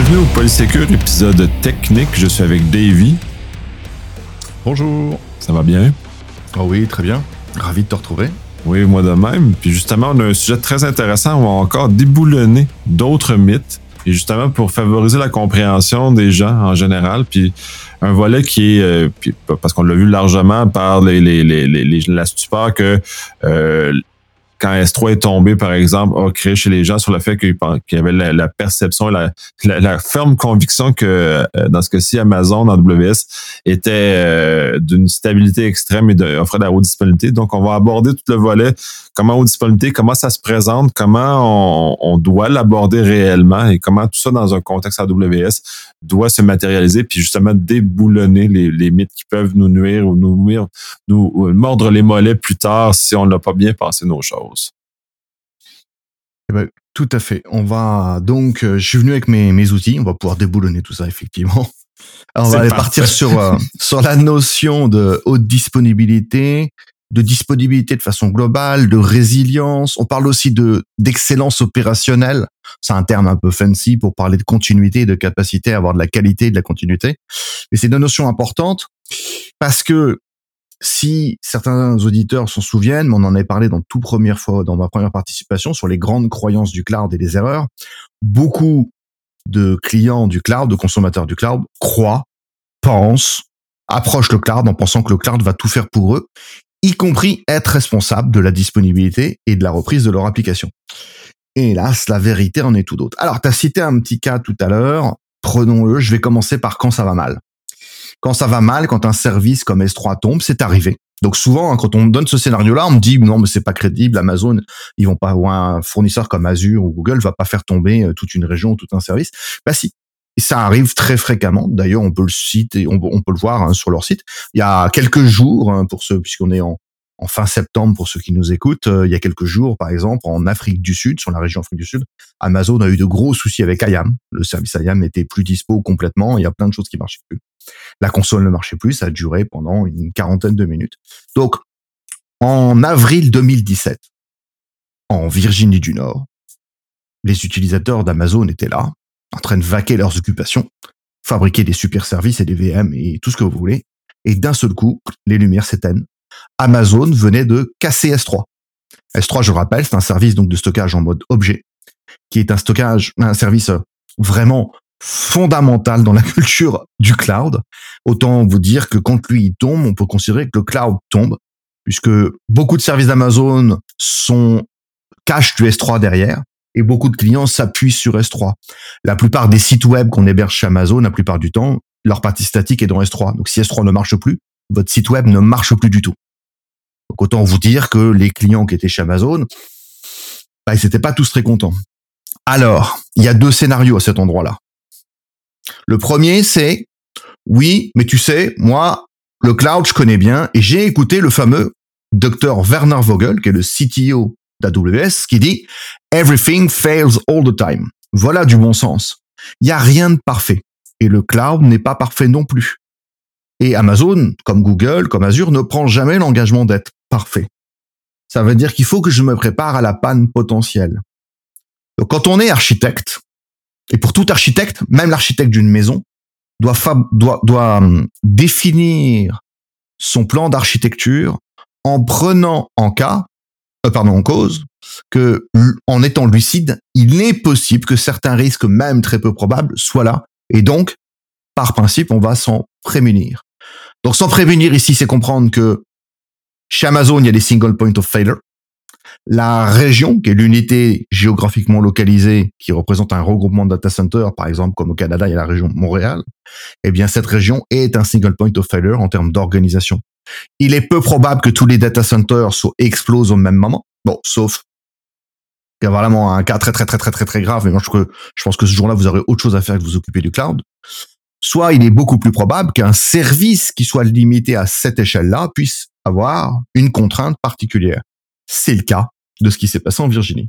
Bienvenue au Polysécure, épisode technique. Je suis avec Davy. Bonjour. Ça va bien? Oh oui, très bien. Ravi de te retrouver. Oui, moi de même. Puis justement, on a un sujet très intéressant. On va encore déboulonner d'autres mythes. Et justement, pour favoriser la compréhension des gens en général. Puis un volet qui est, parce qu'on l'a vu largement par la stupeur que quand S3 est tombé, par exemple, a créé chez les gens sur le fait qu'il y avait la perception, la ferme conviction que, dans ce cas-ci, Amazon, AWS, était d'une stabilité extrême et offrait de la haute disponibilité. Donc, on va aborder tout le volet, comment haute disponibilité, comment ça se présente, comment on doit l'aborder réellement et comment tout ça, dans un contexte AWS, doit se matérialiser, puis justement déboulonner les mythes qui peuvent nous nuire ou nous mordre les mollets plus tard si on n'a pas bien pensé nos choses. Eh ben, tout à fait. On va donc, je suis venu avec mes outils. On va pouvoir déboulonner tout ça, effectivement. Alors, on va aller partir sur la notion de haute disponibilité, de disponibilité de façon globale, de résilience. On parle aussi d'excellence opérationnelle. C'est un terme un peu fancy pour parler de continuité et de capacité à avoir de la qualité et de la continuité. Mais c'est une notion importante parce que si certains auditeurs s'en souviennent, mais on en avait parlé dans ma première participation sur les grandes croyances du cloud et les erreurs, beaucoup de clients du cloud, de consommateurs du cloud, approchent le cloud en pensant que le cloud va tout faire pour eux, y compris être responsable de la disponibilité et de la reprise de leur application. Et hélas, la vérité en est tout autre. Alors, tu as cité un petit cas tout à l'heure, prenons-le, je vais commencer par quand ça va mal. Quand ça va mal, quand un service comme S3 tombe, c'est arrivé. Donc souvent, quand on me donne ce scénario-là, on me dit non, mais c'est pas crédible. Amazon, ils vont pas, ou un fournisseur comme Azure ou Google va pas faire tomber toute une région, tout un service. Bah si, et ça arrive très fréquemment. D'ailleurs, on peut le citer, on peut le voir sur leur site. Il y a quelques jours, pour ceux, puisqu'on est en fin septembre pour ceux qui nous écoutent, il y a quelques jours, par exemple, en Afrique du Sud, sur la région Afrique du Sud, Amazon a eu de gros soucis avec IAM. Le service IAM n'était plus dispo complètement. Il y a plein de choses qui marchaient plus. La console ne marchait plus, ça a duré pendant une quarantaine de minutes. Donc, en avril 2017, en Virginie du Nord, les utilisateurs d'Amazon étaient là, en train de vaquer leurs occupations, fabriquer des super services et des VM et tout ce que vous voulez. Et d'un seul coup, les lumières s'éteignent. Amazon venait de casser S3. S3, je le rappelle, c'est un service donc de stockage en mode objet, qui est un service vraiment fondamental dans la culture du cloud. Autant vous dire que quand lui il tombe, on peut considérer que le cloud tombe, puisque beaucoup de services d'Amazon cachent du S3 derrière, et beaucoup de clients s'appuient sur S3. La plupart des sites web qu'on héberge chez Amazon, la plupart du temps, leur partie statique est dans S3. Donc si S3 ne marche plus, votre site web ne marche plus du tout. Donc autant vous dire que les clients qui étaient chez Amazon, ils n'étaient pas tous très contents. Alors, il y a deux scénarios à cet endroit-là. Le premier, c'est, oui, mais tu sais, moi, le cloud, je connais bien, et j'ai écouté le fameux Dr. Werner Vogel, qui est le CTO d'AWS, qui dit « Everything fails all the time ». Voilà du bon sens. Il n'y a rien de parfait. Et le cloud n'est pas parfait non plus. Et Amazon, comme Google, comme Azure, ne prend jamais l'engagement d'être parfait. Ça veut dire qu'il faut que je me prépare à la panne potentielle. Donc, quand on est architecte, et pour tout architecte, même l'architecte d'une maison, doit définir son plan d'architecture en prenant en cause que, en étant lucide, il est possible que certains risques, même très peu probables, soient là. Et donc, par principe, on va s'en prémunir. Donc, s'en prémunir ici, c'est comprendre que chez Amazon, il y a des single point of failure. La région, qui est l'unité géographiquement localisée, qui représente un regroupement de data centers, par exemple, comme au Canada, il y a la région Montréal, eh bien, cette région est un single point of failure en termes d'organisation. Il est peu probable que tous les data centers explosent au même moment. Bon, sauf qu'il y a vraiment un cas très, très, très, très, très, très grave, mais moi, je pense que ce jour-là, vous aurez autre chose à faire que vous occuper du cloud. Soit il est beaucoup plus probable qu'un service qui soit limité à cette échelle-là puisse avoir une contrainte particulière. C'est le cas de ce qui s'est passé en Virginie.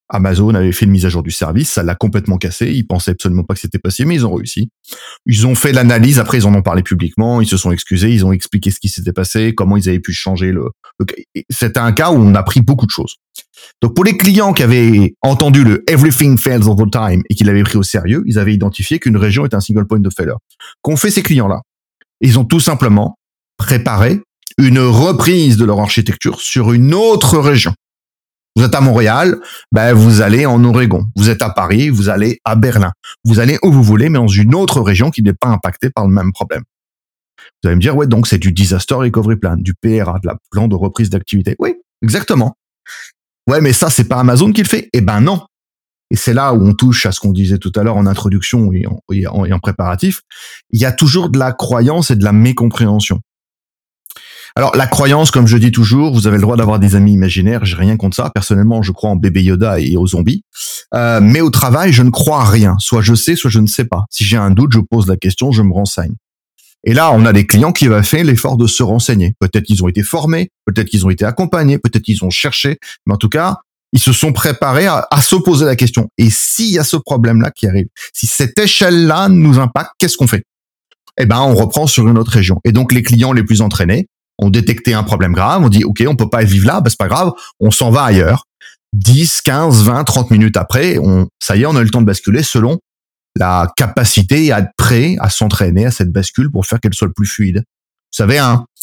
Amazon avait fait une mise à jour du service, ça l'a complètement cassé. Ils pensaient absolument pas que c'était possible, mais ils ont réussi. Ils ont fait l'analyse, après ils en ont parlé publiquement, ils se sont excusés, ils ont expliqué ce qui s'était passé, comment ils avaient pu changer C'était un cas où on a appris beaucoup de choses. Donc pour les clients qui avaient entendu le everything fails all the time et qui l'avaient pris au sérieux, ils avaient identifié qu'une région est un single point of failure. Qu'ont fait ces clients-là? Ils ont tout simplement préparé une reprise de leur architecture sur une autre région. Vous êtes à Montréal, vous allez en Oregon. Vous êtes à Paris, vous allez à Berlin. Vous allez où vous voulez, mais dans une autre région qui n'est pas impactée par le même problème. Vous allez me dire, ouais, donc c'est du Disaster Recovery Plan, du PRA, de la plan de reprise d'activité. Oui, exactement. Ouais, mais ça, c'est pas Amazon qui le fait. Eh ben non. Et c'est là où on touche à ce qu'on disait tout à l'heure en introduction et en préparatif. Il y a toujours de la croyance et de la mécompréhension. Alors, la croyance, comme je dis toujours, vous avez le droit d'avoir des amis imaginaires, j'ai rien contre ça. Personnellement, je crois en bébé Yoda et aux zombies. Mais au travail, je ne crois à rien. Soit je sais, soit je ne sais pas. Si j'ai un doute, je pose la question, je me renseigne. Et là, on a des clients qui ont fait l'effort de se renseigner. Peut-être qu'ils ont été formés, peut-être qu'ils ont été accompagnés, peut-être qu'ils ont cherché. Mais en tout cas, ils se sont préparés à se poser la question. Et s'il y a ce problème-là qui arrive, si cette échelle-là nous impacte, qu'est-ce qu'on fait? Eh ben, on reprend sur une autre région. Et donc, les clients les plus entraînés ont détecté un problème grave, on dit, OK, on peut pas vivre là, c'est pas grave, on s'en va ailleurs. 10, 15, 20, 30 minutes après, ça y est, on a eu le temps de basculer selon la capacité à être prêt à s'entraîner à cette bascule pour faire qu'elle soit le plus fluide. Vous savez,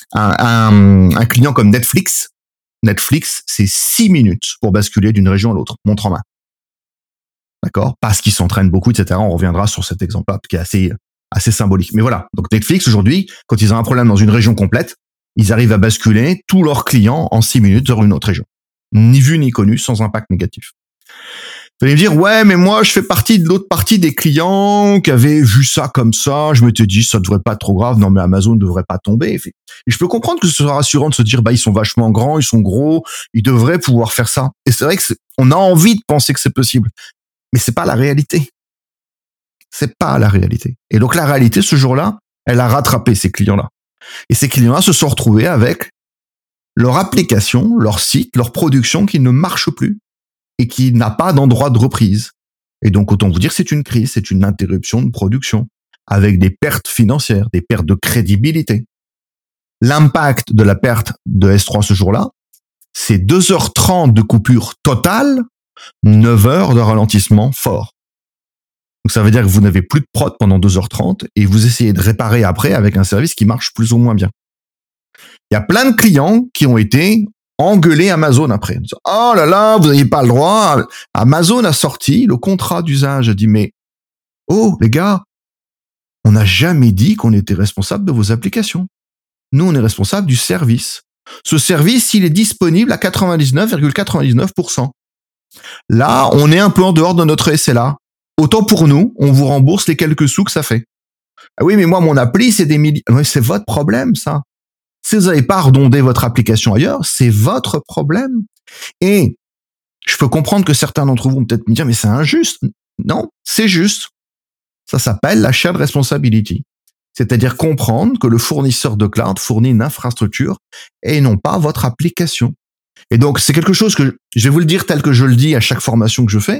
un client comme Netflix, c'est 6 minutes pour basculer d'une région à l'autre, montre en main. D'accord? Parce qu'ils s'entraînent beaucoup, etc. On reviendra sur cet exemple-là, qui est assez symbolique. Mais voilà. Donc, Netflix, aujourd'hui, quand ils ont un problème dans une région complète, ils arrivent à basculer tous leurs clients en 6 minutes vers une autre région. Ni vu ni connu, sans impact négatif. Vous allez me dire, ouais, mais moi, je fais partie de l'autre partie des clients qui avaient vu ça comme ça. Je m'étais dit, ça devrait pas être trop grave. Non, mais Amazon ne devrait pas tomber. Et je peux comprendre que ce soit rassurant de se dire, ils sont vachement grands, ils sont gros, ils devraient pouvoir faire ça. Et c'est vrai que on a envie de penser que c'est possible. Mais c'est pas la réalité. C'est pas la réalité. Et donc, la réalité, ce jour-là, elle a rattrapé ces clients-là. Et ces clients-là se sont retrouvés avec leur application, leur site, leur production qui ne marche plus et qui n'a pas d'endroit de reprise. Et donc, autant vous dire, c'est une crise, c'est une interruption de production avec des pertes financières, des pertes de crédibilité. L'impact de la perte de S3 ce jour-là, c'est 2h30 de coupure totale, 9 heures de ralentissement fort. Donc ça veut dire que vous n'avez plus de prod pendant 2h30 et vous essayez de réparer après avec un service qui marche plus ou moins bien. Il y a plein de clients qui ont été engueulés Amazon après. Oh là là, vous n'avez pas le droit. Amazon a sorti le contrat d'usage. A dit, mais oh les gars, on n'a jamais dit qu'on était responsable de vos applications. Nous, on est responsable du service. Ce service, il est disponible à 99,99%. Là, on est un peu en dehors de notre SLA. Autant pour nous, on vous rembourse les quelques sous que ça fait. Ah oui, mais moi, mon appli, c'est des milliers. Ouais, c'est votre problème, ça. Si vous n'avez pas redondé votre application ailleurs, c'est votre problème. Et je peux comprendre que certains d'entre vous vont peut-être me dire, mais c'est injuste. Non, c'est juste. Ça s'appelle la shared responsibility. C'est-à-dire comprendre que le fournisseur de cloud fournit une infrastructure et non pas votre application. Et donc, c'est quelque chose que je vais vous le dire tel que je le dis à chaque formation que je fais.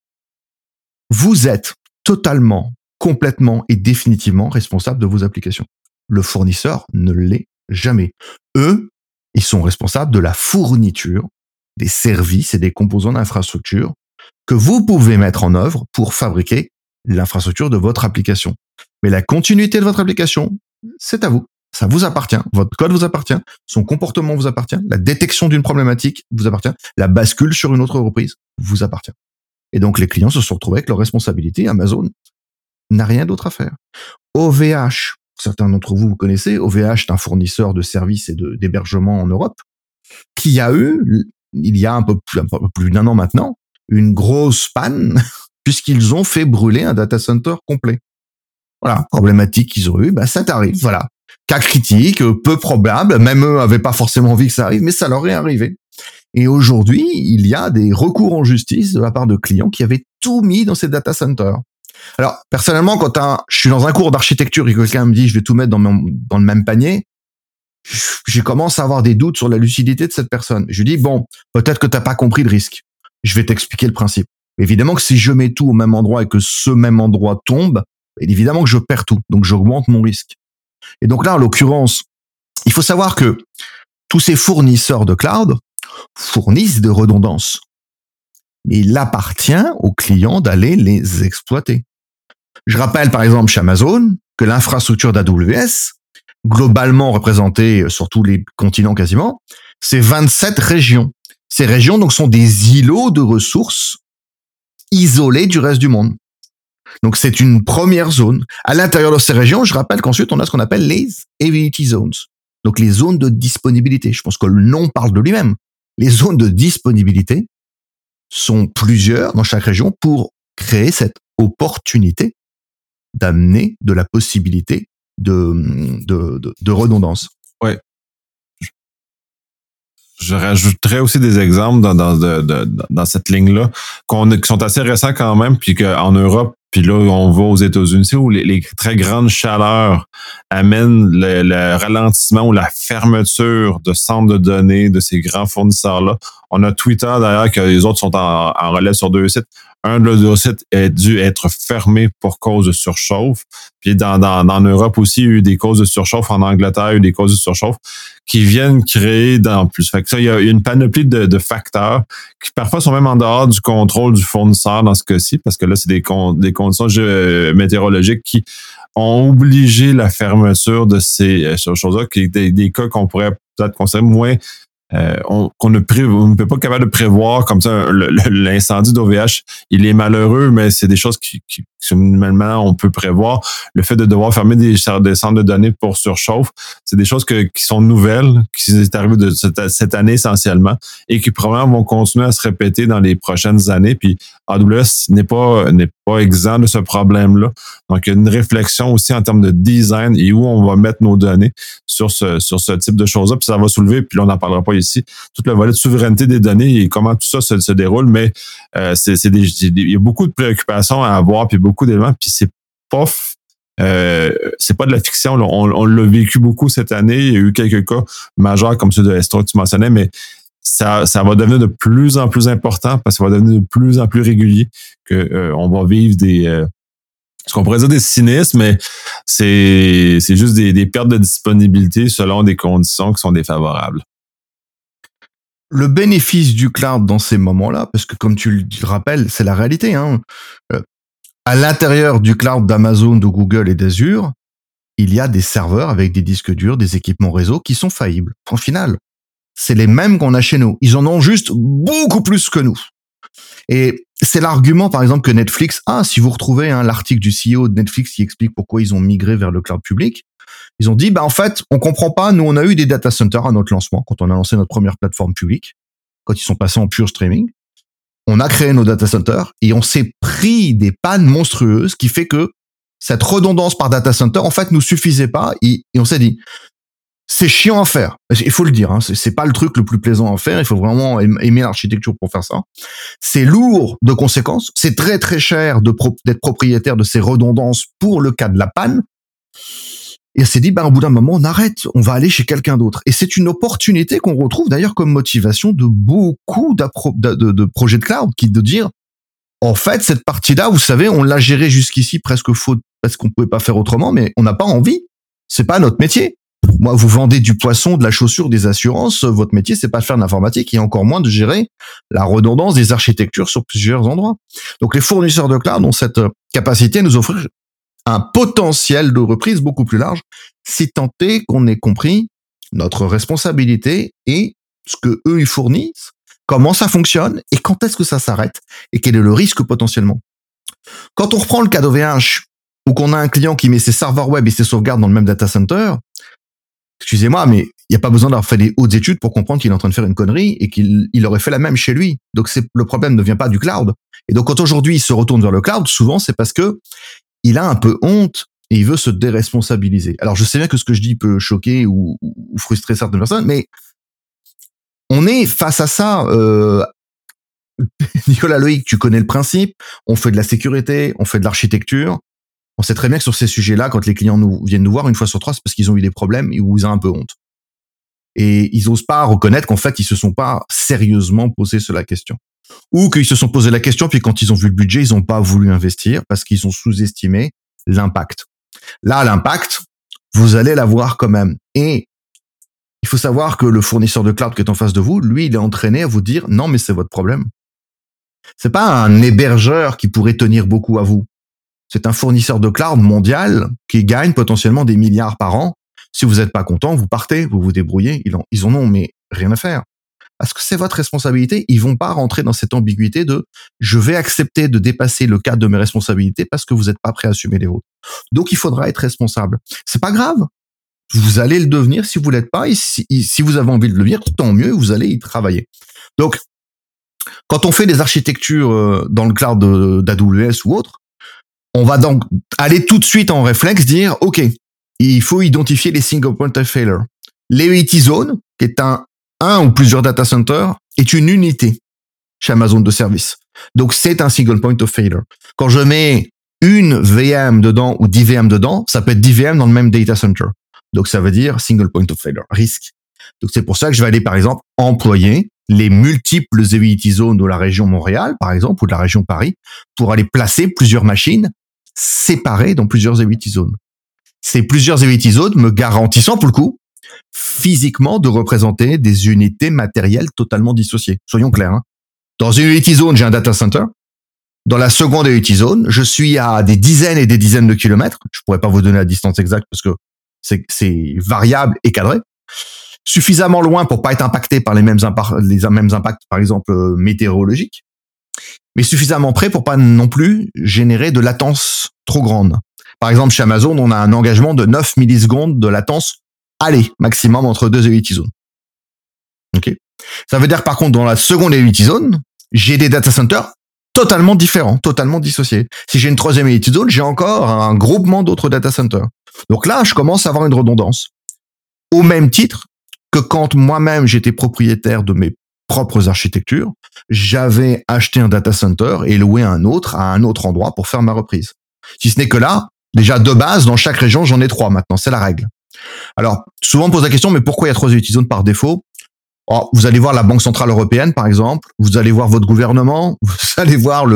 Vous êtes totalement, complètement et définitivement responsable de vos applications. Le fournisseur ne l'est jamais. Eux, ils sont responsables de la fourniture des services et des composants d'infrastructure que vous pouvez mettre en œuvre pour fabriquer l'infrastructure de votre application. Mais la continuité de votre application, c'est à vous. Ça vous appartient. Votre code vous appartient. Son comportement vous appartient. La détection d'une problématique vous appartient. La bascule sur une autre reprise vous appartient. Et donc, les clients se sont retrouvés avec leurs responsabilités. Amazon n'a rien d'autre à faire. OVH, certains d'entre vous connaissez, OVH est un fournisseur de services et d'hébergement en Europe, qui a eu, il y a un peu plus d'un an maintenant, une grosse panne, puisqu'ils ont fait brûler un data center complet. Voilà, problématique qu'ils ont eu, ça t'arrive, voilà. Cas critique, peu probable, même eux n'avaient pas forcément envie que ça arrive, mais ça leur est arrivé. Et aujourd'hui, il y a des recours en justice de la part de clients qui avaient tout mis dans ces data centers. Alors, personnellement, quand je suis dans un cours d'architecture et que quelqu'un me dit je vais tout mettre dans le même panier, j'ai commencé à avoir des doutes sur la lucidité de cette personne. Je lui dis, bon, peut-être que t'as pas compris le risque. Je vais t'expliquer le principe. Évidemment que si je mets tout au même endroit et que ce même endroit tombe, évidemment que je perds tout. Donc, j'augmente mon risque. Et donc là, en l'occurrence, il faut savoir que tous ces fournisseurs de cloud fournissent de redondances. Mais il appartient aux clients d'aller les exploiter. Je rappelle par exemple chez Amazon que l'infrastructure d'AWS, globalement représentée sur tous les continents quasiment, c'est 27 régions. Ces régions donc sont des îlots de ressources isolés du reste du monde. Donc c'est une première zone. À l'intérieur de ces régions, je rappelle qu'ensuite on a ce qu'on appelle les Availability Zones. Donc les zones de disponibilité. Je pense que le nom parle de lui-même. Les zones de disponibilité sont plusieurs dans chaque région pour créer cette opportunité d'amener de la possibilité de redondance. Ouais. Je rajouterais aussi des exemples dans cette ligne-là qui sont assez récents quand même, puis qu'en Europe, puis là, on va aux États-Unis où les très grandes chaleurs amènent le ralentissement ou la fermeture de centres de données de ces grands fournisseurs-là. On a Twitter, d'ailleurs, que les autres sont en relais sur 2 sites. Un de leurs sites a dû être fermé pour cause de surchauffe. Puis en Europe aussi, il y a eu des causes de surchauffe. En Angleterre, il y a eu des causes de surchauffe qui viennent créer dans plus. Fait que ça, il y a une panoplie de facteurs qui parfois sont même en dehors du contrôle du fournisseur dans ce cas-ci, parce que là, c'est des conditions météorologiques qui ont obligé la fermeture de ces choses-là, qui des cas qu'on pourrait peut-être considérer moins on ne peut pas être capable de prévoir comme ça l'incendie d'OVH. Il est malheureux, mais c'est des choses qui normalement on peut prévoir. Le fait de devoir fermer des centres de données pour surchauffe, c'est des choses qui sont nouvelles, qui sont arrivées de cette année essentiellement et qui probablement vont continuer à se répéter dans les prochaines années. Puis AWS n'est pas exempt de ce problème-là. Donc, il y a une réflexion aussi en termes de design et où on va mettre nos données sur ce type de choses-là. Puis ça va soulever, puis là, on n'en parlera pas ici, tout le volet de souveraineté des données et comment tout ça se déroule. Mais il y a beaucoup de préoccupations à avoir, puis beaucoup d'éléments, puis c'est pas de la fiction. Là. On l'a vécu beaucoup cette année. Il y a eu quelques cas majeurs comme ceux de Estro que tu mentionnais, mais ça va devenir de plus en plus important parce que ça va devenir de plus en plus régulier que on va vivre ce qu'on pourrait dire des sinistres, mais c'est juste des pertes de disponibilité selon des conditions qui sont défavorables. Le bénéfice du cloud dans ces moments-là, parce que comme tu le rappelles, c'est la réalité, hein. À l'intérieur du cloud d'Amazon, de Google et d'Azure, il y a des serveurs avec des disques durs, des équipements réseau qui sont faillibles. Point final. C'est les mêmes qu'on a chez nous. Ils en ont juste beaucoup plus que nous. Et c'est l'argument, par exemple, que Netflix a. Si vous retrouvez l'article du CEO de Netflix qui explique pourquoi ils ont migré vers le cloud public, ils ont dit, en fait, on comprend pas. Nous, on a eu des data centers à notre lancement, quand on a lancé notre première plateforme publique, quand ils sont passés en pure streaming. On a créé nos data centers et on s'est pris des pannes monstrueuses qui fait que cette redondance par data center, en fait, nous suffisait pas et on s'est dit, c'est chiant à faire. Il faut le dire, hein, c'est pas le truc le plus plaisant à faire. Il faut vraiment aimer l'architecture pour faire ça. C'est lourd de conséquences. C'est très très cher d'être propriétaire de ces redondances pour le cas de la panne. Et on s'est dit, au bout d'un moment, on arrête. On va aller chez quelqu'un d'autre. Et c'est une opportunité qu'on retrouve d'ailleurs comme motivation de beaucoup de projets de cloud, qui de dire, en fait, cette partie-là, vous savez, on l'a gérée jusqu'ici presque faute parce qu'on pouvait pas faire autrement, mais on n'a pas envie. C'est pas notre métier. Moi, vous vendez du poisson, de la chaussure, des assurances. Votre métier, c'est pas de faire de l'informatique et encore moins de gérer la redondance des architectures sur plusieurs endroits. Donc, les fournisseurs de cloud ont cette capacité à nous offrir un potentiel de reprise beaucoup plus large, si tant est qu'on ait compris notre responsabilité et ce que eux ils fournissent, comment ça fonctionne et quand est-ce que ça s'arrête et quel est le risque potentiellement. Quand on reprend le cas d'OVH ou qu'on a un client qui met ses serveurs web et ses sauvegardes dans le même data center, excusez-moi, mais il n'y a pas besoin d'avoir fait des hautes études pour comprendre qu'il est en train de faire une connerie et qu'il aurait fait la même chez lui. Donc le problème ne vient pas du cloud. Et donc quand aujourd'hui il se retourne vers le cloud, souvent c'est parce que il a un peu honte et il veut se déresponsabiliser. Alors je sais bien que ce que je dis peut choquer ou frustrer certaines personnes, mais on est face à ça. Nicolas, Loïc, tu connais le principe. On fait de la sécurité, on fait de l'architecture. On sait très bien que sur ces sujets-là, quand les clients viennent nous voir une fois sur trois, c'est parce qu'ils ont eu des problèmes et où ils ont un peu honte. Et ils osent pas reconnaître qu'en fait, ils se sont pas sérieusement posé sur la question. ou qu'ils se sont posé la question, puis quand ils ont vu le budget, ils n'ont pas voulu investir parce qu'ils ont sous-estimé l'impact. Là, l'impact, vous allez l'avoir quand même. Et il faut savoir que le fournisseur de cloud qui est en face de vous, lui, il est entraîné à vous dire non, mais c'est votre problème. C'est pas un hébergeur qui pourrait tenir beaucoup à vous. C'est un fournisseur de cloud mondial qui gagne potentiellement des milliards par an. Si vous n'êtes pas content, vous partez, vous vous débrouillez. Ils en ont mais rien à faire. Parce que c'est votre responsabilité. Ils vont pas rentrer dans cette ambiguïté de je vais accepter de dépasser le cadre de mes responsabilités parce que vous n'êtes pas prêt à assumer les vôtres. Donc il faudra être responsable. C'est pas grave. Vous allez le devenir si vous l'êtes pas. Et si vous avez envie de le devenir, tant mieux, vous allez y travailler. Donc, quand on fait des architectures dans le cloud d'AWS ou autre, on va donc aller tout de suite en réflexe dire, OK, il faut identifier les single point of failure. L'AT Zone, qui est un ou plusieurs data centers, est une unité chez Amazon de service. Donc, c'est un single point of failure. Quand je mets une VM dedans ou 10 VM dedans, ça peut être 10 VM dans le même data center. Donc, ça veut dire single point of failure, risque. Donc, c'est pour ça que je vais aller, par exemple, employer les multiples AT zones de la région Montréal, par exemple, ou de la région Paris, pour aller placer plusieurs machines séparées dans plusieurs AT zones. Ces plusieurs AT zones me garantissant, pour le coup, physiquement de représenter des unités matérielles totalement dissociées. Soyons clairs. Hein. Dans une AT zone, j'ai un data center. Dans la seconde AT zone, je suis à des dizaines et des dizaines de kilomètres. Je pourrais pas vous donner la distance exacte parce que c'est variable et cadré. Suffisamment loin pour pas être impacté par les mêmes impacts, par exemple, météorologiques. Mais suffisamment près pour pas non plus générer de latence trop grande. Par exemple, chez Amazon, on a un engagement de 9 millisecondes de latence, maximum entre deux AT zones. Ok. Ça veut dire par contre, dans la seconde AT zone, j'ai des data centers totalement différents, totalement dissociés. Si j'ai une troisième AT zone, j'ai encore un groupement d'autres data centers. Donc là, je commence à avoir une redondance. Au même titre que quand moi-même j'étais propriétaire de mes propres architectures, j'avais acheté un data center et loué un autre à un autre endroit pour faire ma reprise. Si ce n'est que là, déjà de base, dans chaque région, j'en ai 3 maintenant, c'est la règle. Alors, souvent on me pose la question, mais pourquoi il y a 3 AT zones par défaut? Oh, vous allez voir la Banque Centrale Européenne, par exemple, vous allez voir votre gouvernement, vous allez voir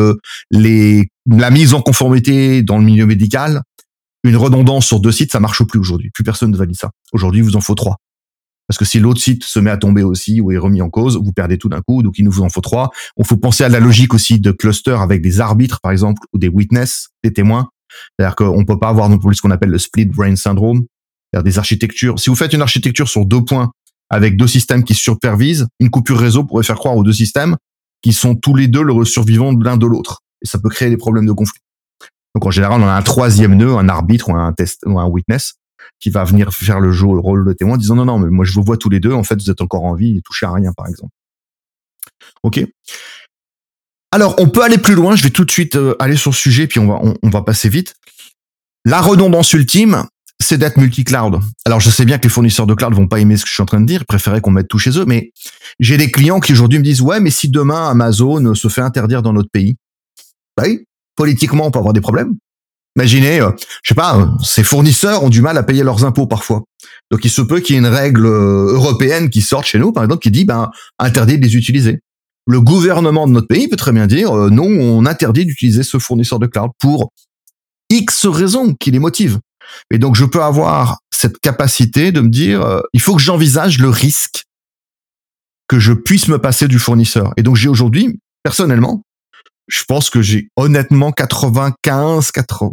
la mise en conformité dans le milieu médical. Une redondance sur 2 sites, ça marche plus aujourd'hui. Plus personne ne valide ça. Aujourd'hui, il vous en faut 3. Parce que si l'autre site se met à tomber aussi ou est remis en cause, vous perdez tout d'un coup, donc il nous en faut 3. Il faut penser à la logique aussi de cluster avec des arbitres, par exemple, ou des witness, des témoins. C'est-à-dire qu'on peut pas avoir non plus ce qu'on appelle le split brain syndrome. C'est-à-dire des architectures. Si vous faites une architecture sur 2 points avec 2 systèmes qui se supervisent, une coupure réseau pourrait faire croire aux 2 systèmes qui sont tous les deux le survivant de l'un de l'autre. Et ça peut créer des problèmes de conflit. Donc en général, on a un 3e nœud, un arbitre ou un test ou un witness qui va venir faire le rôle de témoin, en disant non, mais moi je vous vois tous les deux, en fait vous êtes encore en vie et touchez à rien, par exemple. Ok. Alors on peut aller plus loin. Je vais tout de suite aller sur le sujet, puis on va passer vite. La redondance ultime, c'est d'être multi-cloud. Alors je sais bien que les fournisseurs de cloud vont pas aimer ce que je suis en train de dire, ils préféraient qu'on mette tout chez eux, mais j'ai des clients qui aujourd'hui me disent ouais, mais si demain Amazon se fait interdire dans notre pays, bah oui, politiquement on peut avoir des problèmes. Imaginez, je sais pas, ces fournisseurs ont du mal à payer leurs impôts parfois. Donc il se peut qu'il y ait une règle européenne qui sorte chez nous, par exemple, qui dit interdit de les utiliser. Le gouvernement de notre pays peut très bien dire non, on interdit d'utiliser ce fournisseur de cloud pour X raisons qui les motivent. Et donc je peux avoir cette capacité de me dire il faut que j'envisage le risque que je puisse me passer du fournisseur. Et donc j'ai aujourd'hui, personnellement, je pense que j'ai honnêtement 92,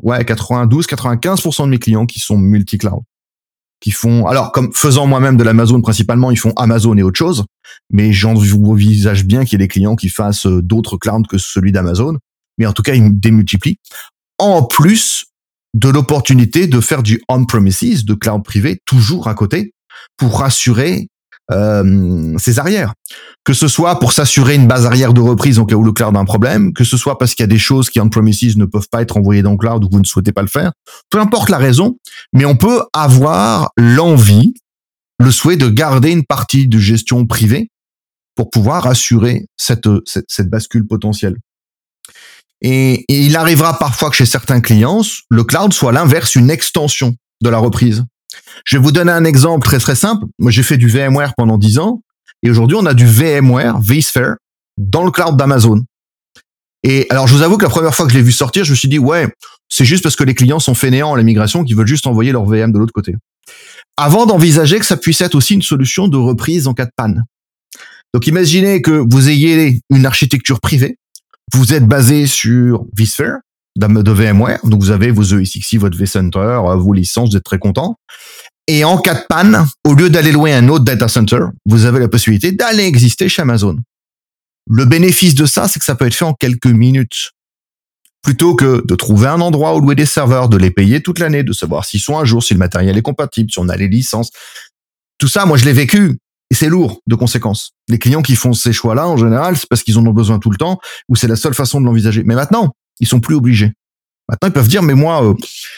95% de mes clients qui sont multi-cloud. Qui font, alors, comme faisant moi-même de l'Amazon principalement, ils font Amazon et autre chose. Mais j'envisage bien qu'il y ait des clients qui fassent d'autres clouds que celui d'Amazon. Mais en tout cas, ils me démultiplient. En plus de l'opportunité de faire du on-premises, de cloud privé, toujours à côté, pour rassurer ses arrières. Que ce soit pour s'assurer une base arrière de reprise en cas où le cloud a un problème, que ce soit parce qu'il y a des choses qui on-premises ne peuvent pas être envoyées dans le cloud ou vous ne souhaitez pas le faire. Peu importe la raison, mais on peut avoir l'envie, le souhait de garder une partie de gestion privée pour pouvoir assurer cette bascule potentielle. Et il arrivera parfois que chez certains clients, le cloud soit à l'inverse, une extension de la reprise. Je vais vous donner un exemple très très simple. Moi, j'ai fait du VMware pendant 10 ans et aujourd'hui, on a du VMware, vSphere, dans le cloud d'Amazon. Et alors, je vous avoue que la première fois que je l'ai vu sortir, je me suis dit, ouais, c'est juste parce que les clients sont fainéants à la migration qui veulent juste envoyer leur VM de l'autre côté. Avant d'envisager que ça puisse être aussi une solution de reprise en cas de panne. Donc, imaginez que vous ayez une architecture privée, vous êtes basé sur vSphere de VMware, donc vous avez vos ESXi, votre vCenter, vos licences, vous êtes très content. Et en cas de panne, au lieu d'aller louer un autre data center, vous avez la possibilité d'aller exister chez Amazon. Le bénéfice de ça, c'est que ça peut être fait en quelques minutes. Plutôt que de trouver un endroit où louer des serveurs, de les payer toute l'année, de savoir s'ils sont à jour, si le matériel est compatible, si on a les licences. Tout ça, moi, je l'ai vécu. Et c'est lourd de conséquences. Les clients qui font ces choix-là, en général, c'est parce qu'ils en ont besoin tout le temps ou c'est la seule façon de l'envisager. Mais maintenant, ils sont plus obligés. Maintenant, ils peuvent dire, mais moi,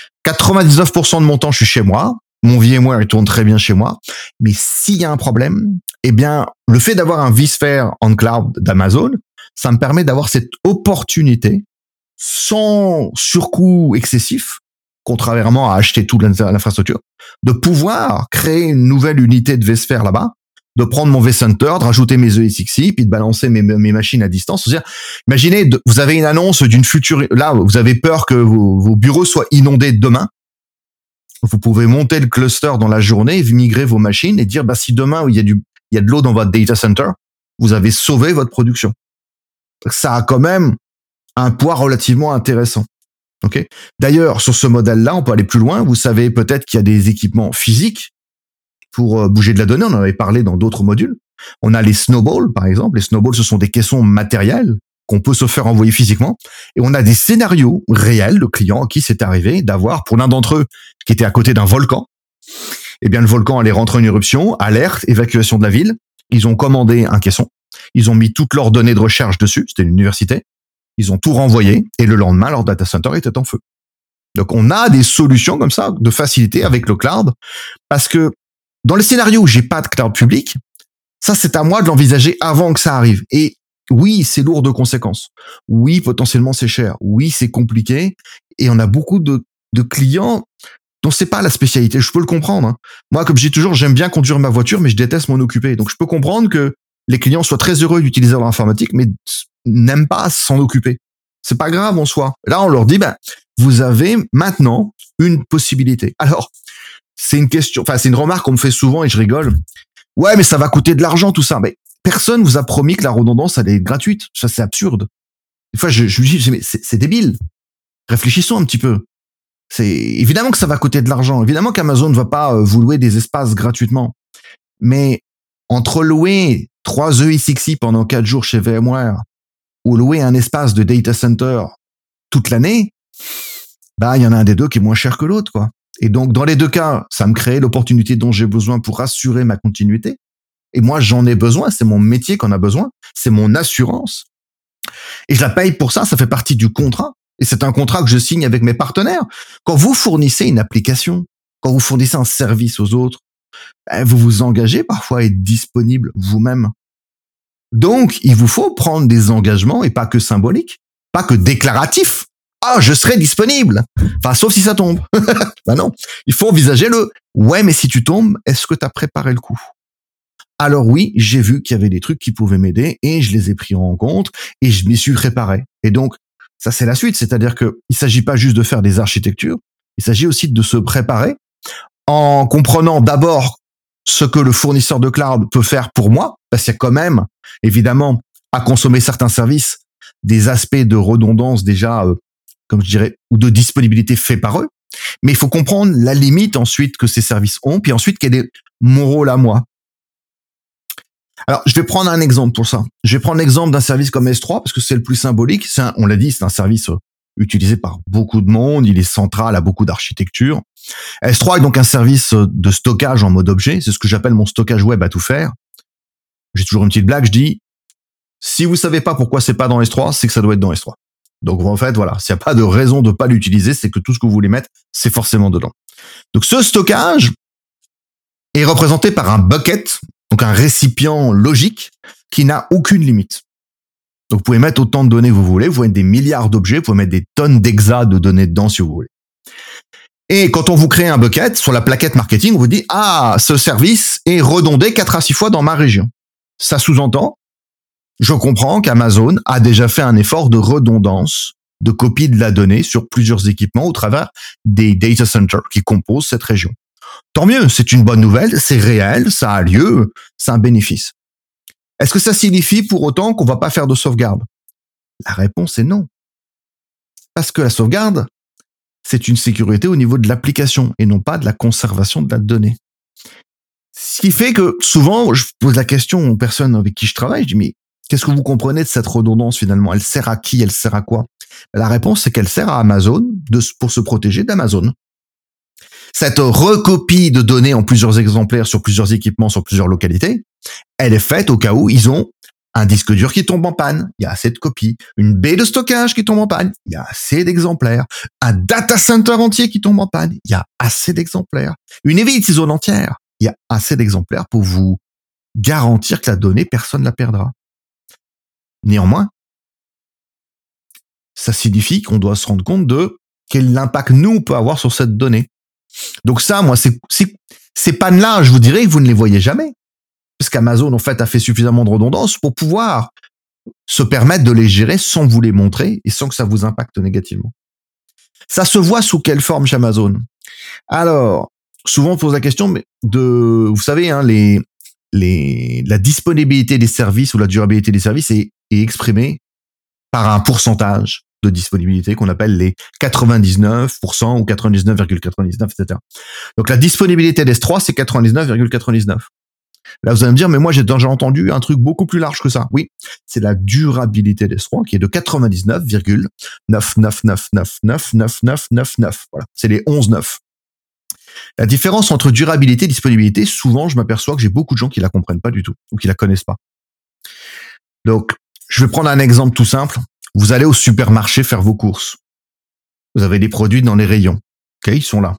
99% de mon temps, je suis chez moi. Mon VMware, il tourne très bien chez moi. Mais s'il y a un problème, eh bien, le fait d'avoir un vSphere on cloud d'Amazon, ça me permet d'avoir cette opportunité sans surcoût excessif, contrairement à acheter toute l'infrastructure, de pouvoir créer une nouvelle unité de vSphere là-bas, de prendre mon vCenter, de rajouter mes ESXi, puis de balancer mes machines à distance. C'est-à-dire, imaginez, vous avez une annonce d'une future, là, vous avez peur que vos bureaux soient inondés demain. Vous pouvez monter le cluster dans la journée, migrer vos machines et dire, bah, si demain il y a de l'eau dans votre data center, vous avez sauvé votre production. Ça a quand même un poids relativement intéressant. Ok. D'ailleurs, sur ce modèle-là, on peut aller plus loin. Vous savez peut-être qu'il y a des équipements physiques pour bouger de la donnée. On en avait parlé dans d'autres modules. On a les snowballs, par exemple. Les snowballs, ce sont des caissons matériels qu'on peut se faire envoyer physiquement. Et on a des scénarios réels de clients à qui c'est arrivé d'avoir, pour l'un d'entre eux, qui était à côté d'un volcan, eh bien, le volcan allait rentrer en éruption, alerte, évacuation de la ville. Ils ont commandé un caisson. Ils ont mis toutes leurs données de recherche dessus. C'était une université. Ils ont tout renvoyé. Et le lendemain, leur data center était en feu. Donc, on a des solutions comme ça de facilité avec le cloud. Parce que dans les scénarios où j'ai pas de cloud public, ça, c'est à moi de l'envisager avant que ça arrive. Et oui, c'est lourd de conséquences. Oui, potentiellement, c'est cher. Oui, c'est compliqué. Et on a beaucoup de clients dont c'est pas la spécialité. Je peux le comprendre. Hein. Moi, comme je dis toujours, j'aime bien conduire ma voiture, mais je déteste m'en occuper. Donc, je peux comprendre que les clients soient très heureux d'utiliser leur informatique, mais n'aiment pas s'en occuper. C'est pas grave en soi. Là, on leur dit, ben, vous avez maintenant une possibilité. Alors, c'est une question, enfin, c'est une remarque qu'on me fait souvent et je rigole. Ouais, mais ça va coûter de l'argent, tout ça. Mais personne vous a promis que la redondance allait être gratuite. Ça, c'est absurde. Des fois, je me dis, mais c'est débile. Réfléchissons un petit peu. C'est évidemment que ça va coûter de l'argent. Évidemment qu'Amazon ne va pas vous louer des espaces gratuitement. Mais entre louer 3 ESXi pendant 4 jours chez VMware ou louer un espace de data center toute l'année, bah, il y en a un des deux qui est moins cher que l'autre, quoi. Et donc, dans les deux cas, ça me crée l'opportunité dont j'ai besoin pour assurer ma continuité. Et moi, j'en ai besoin. C'est mon métier qu'on a besoin. C'est mon assurance. Et je la paye pour ça. Ça fait partie du contrat. Et c'est un contrat que je signe avec mes partenaires. Quand vous fournissez une application, quand vous fournissez un service aux autres, vous vous engagez parfois à être disponible vous-même. Donc, il vous faut prendre des engagements et pas que symboliques, pas que déclaratifs. Ah, je serai disponible. Enfin, sauf si ça tombe. Ben non, il faut envisager le « ouais, mais si tu tombes, est-ce que tu as préparé le coup ?» Alors oui, j'ai vu qu'il y avait des trucs qui pouvaient m'aider et je les ai pris en compte et je m'y suis préparé. Et donc, ça, c'est la suite. C'est-à-dire que il s'agit pas juste de faire des architectures, il s'agit aussi de se préparer en comprenant d'abord ce que le fournisseur de cloud peut faire pour moi, parce qu'il y a quand même, évidemment, à consommer certains services, des aspects de redondance déjà, comme je dirais, ou de disponibilité faits par eux. Mais il faut comprendre la limite ensuite que ces services ont, puis ensuite quel est mon rôle à moi. Alors, je vais prendre un exemple pour ça. Je vais prendre l'exemple d'un service comme S3 parce que c'est le plus symbolique. On l'a dit, c'est un service utilisé par beaucoup de monde. Il est central à beaucoup d'architectures. S3 est donc un service de stockage en mode objet. C'est ce que j'appelle mon stockage web à tout faire. J'ai toujours une petite blague. Je dis, si vous savez pas pourquoi c'est pas dans S3, c'est que ça doit être dans S3. Donc, en fait, voilà. S'il n'y a pas de raison de pas l'utiliser, c'est que tout ce que vous voulez mettre, c'est forcément dedans. Donc, ce stockage est représenté par un bucket, donc un récipient logique qui n'a aucune limite. Donc vous pouvez mettre autant de données que vous voulez, vous pouvez mettre des milliards d'objets, vous pouvez mettre des tonnes d'hexas de données dedans si vous voulez. Et quand on vous crée un bucket, sur la plaquette marketing, on vous dit « Ah, ce service est redondé 4 à 6 fois dans ma région ». Ça sous-entend Je comprends qu'Amazon a déjà fait un effort de redondance, de copie de la donnée sur plusieurs équipements au travers des data centers qui composent cette région. Tant mieux, c'est une bonne nouvelle, c'est réel, ça a lieu, c'est un bénéfice. Est-ce que ça signifie pour autant qu'on va pas faire de sauvegarde? La réponse est non. Parce que la sauvegarde, c'est une sécurité au niveau de l'application et non pas de la conservation de la donnée. Ce qui fait que souvent, je pose la question aux personnes avec qui je travaille, je dis mais qu'est-ce que vous comprenez de cette redondance finalement? Elle sert à qui? Elle sert à quoi? La réponse, c'est qu'elle sert à Amazon pour se protéger d'Amazon. Cette recopie de données en plusieurs exemplaires sur plusieurs équipements, sur plusieurs localités, elle est faite au cas où ils ont un disque dur qui tombe en panne, il y a assez de copies. Une baie de stockage qui tombe en panne, il y a assez d'exemplaires. Un data center entier qui tombe en panne, il y a assez d'exemplaires. Une heavy zone entière, il y a assez d'exemplaires pour vous garantir que la donnée, personne ne la perdra. Néanmoins, ça signifie qu'on doit se rendre compte de quel impact nous on peut avoir sur cette donnée. Donc ça, moi, ces pannes-là, je vous dirais que vous ne les voyez jamais. Parce qu'Amazon, en fait, a fait suffisamment de redondance pour pouvoir se permettre de les gérer sans vous les montrer et sans que ça vous impacte négativement. Ça se voit sous quelle forme chez Amazon? Alors, souvent on pose la question vous savez, hein, la disponibilité des services ou la durabilité des services est exprimée par un pourcentage de disponibilité qu'on appelle les 99% ou 99,99, etc. Donc la disponibilité d'S3, c'est 99,99. Là, vous allez me dire, mais moi, j'ai déjà entendu un truc beaucoup plus large que ça. Oui, c'est la durabilité d'S3 qui est de 99,999999999. Voilà, c'est les 11 9. La différence entre durabilité et disponibilité, souvent, je m'aperçois que j'ai beaucoup de gens qui la comprennent pas du tout ou qui la connaissent pas. Donc, je vais prendre un exemple tout simple. Vous allez au supermarché faire vos courses. Vous avez des produits dans les rayons. Ok, ils sont là.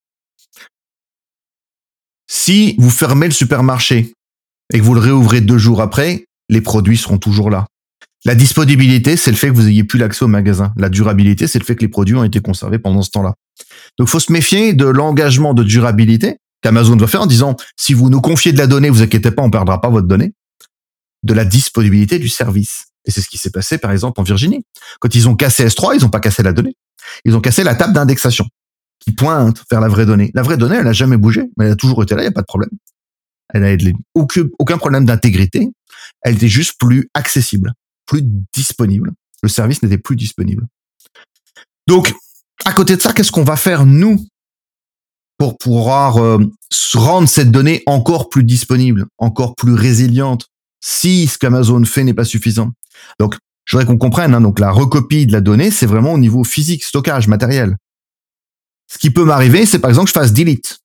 Si vous fermez le supermarché et que vous le réouvrez 2 jours après, les produits seront toujours là. La disponibilité, c'est le fait que vous ayez plus l'accès au magasin. La durabilité, c'est le fait que les produits ont été conservés pendant ce temps-là. Donc, il faut se méfier de l'engagement de durabilité qu'Amazon va faire en disant, si vous nous confiez de la donnée, vous inquiétez pas, on perdra pas votre donnée. De la disponibilité du service. Et c'est ce qui s'est passé, par exemple, en Virginie. Quand ils ont cassé S3, ils n'ont pas cassé la donnée. Ils ont cassé la table d'indexation qui pointe vers la vraie donnée. La vraie donnée, elle n'a jamais bougé, mais elle a toujours été là, il n'y a pas de problème. Elle n'a aucun problème d'intégrité. Elle était juste plus accessible, plus disponible. Le service n'était plus disponible. Donc, à côté de ça, qu'est-ce qu'on va faire, nous, pour pouvoir rendre cette donnée encore plus disponible, encore plus résiliente, si ce qu'Amazon fait n'est pas suffisant? Donc, je voudrais qu'on comprenne, hein, donc la recopie de la donnée, c'est vraiment au niveau physique, stockage, matériel. Ce qui peut m'arriver, c'est par exemple que je fasse delete.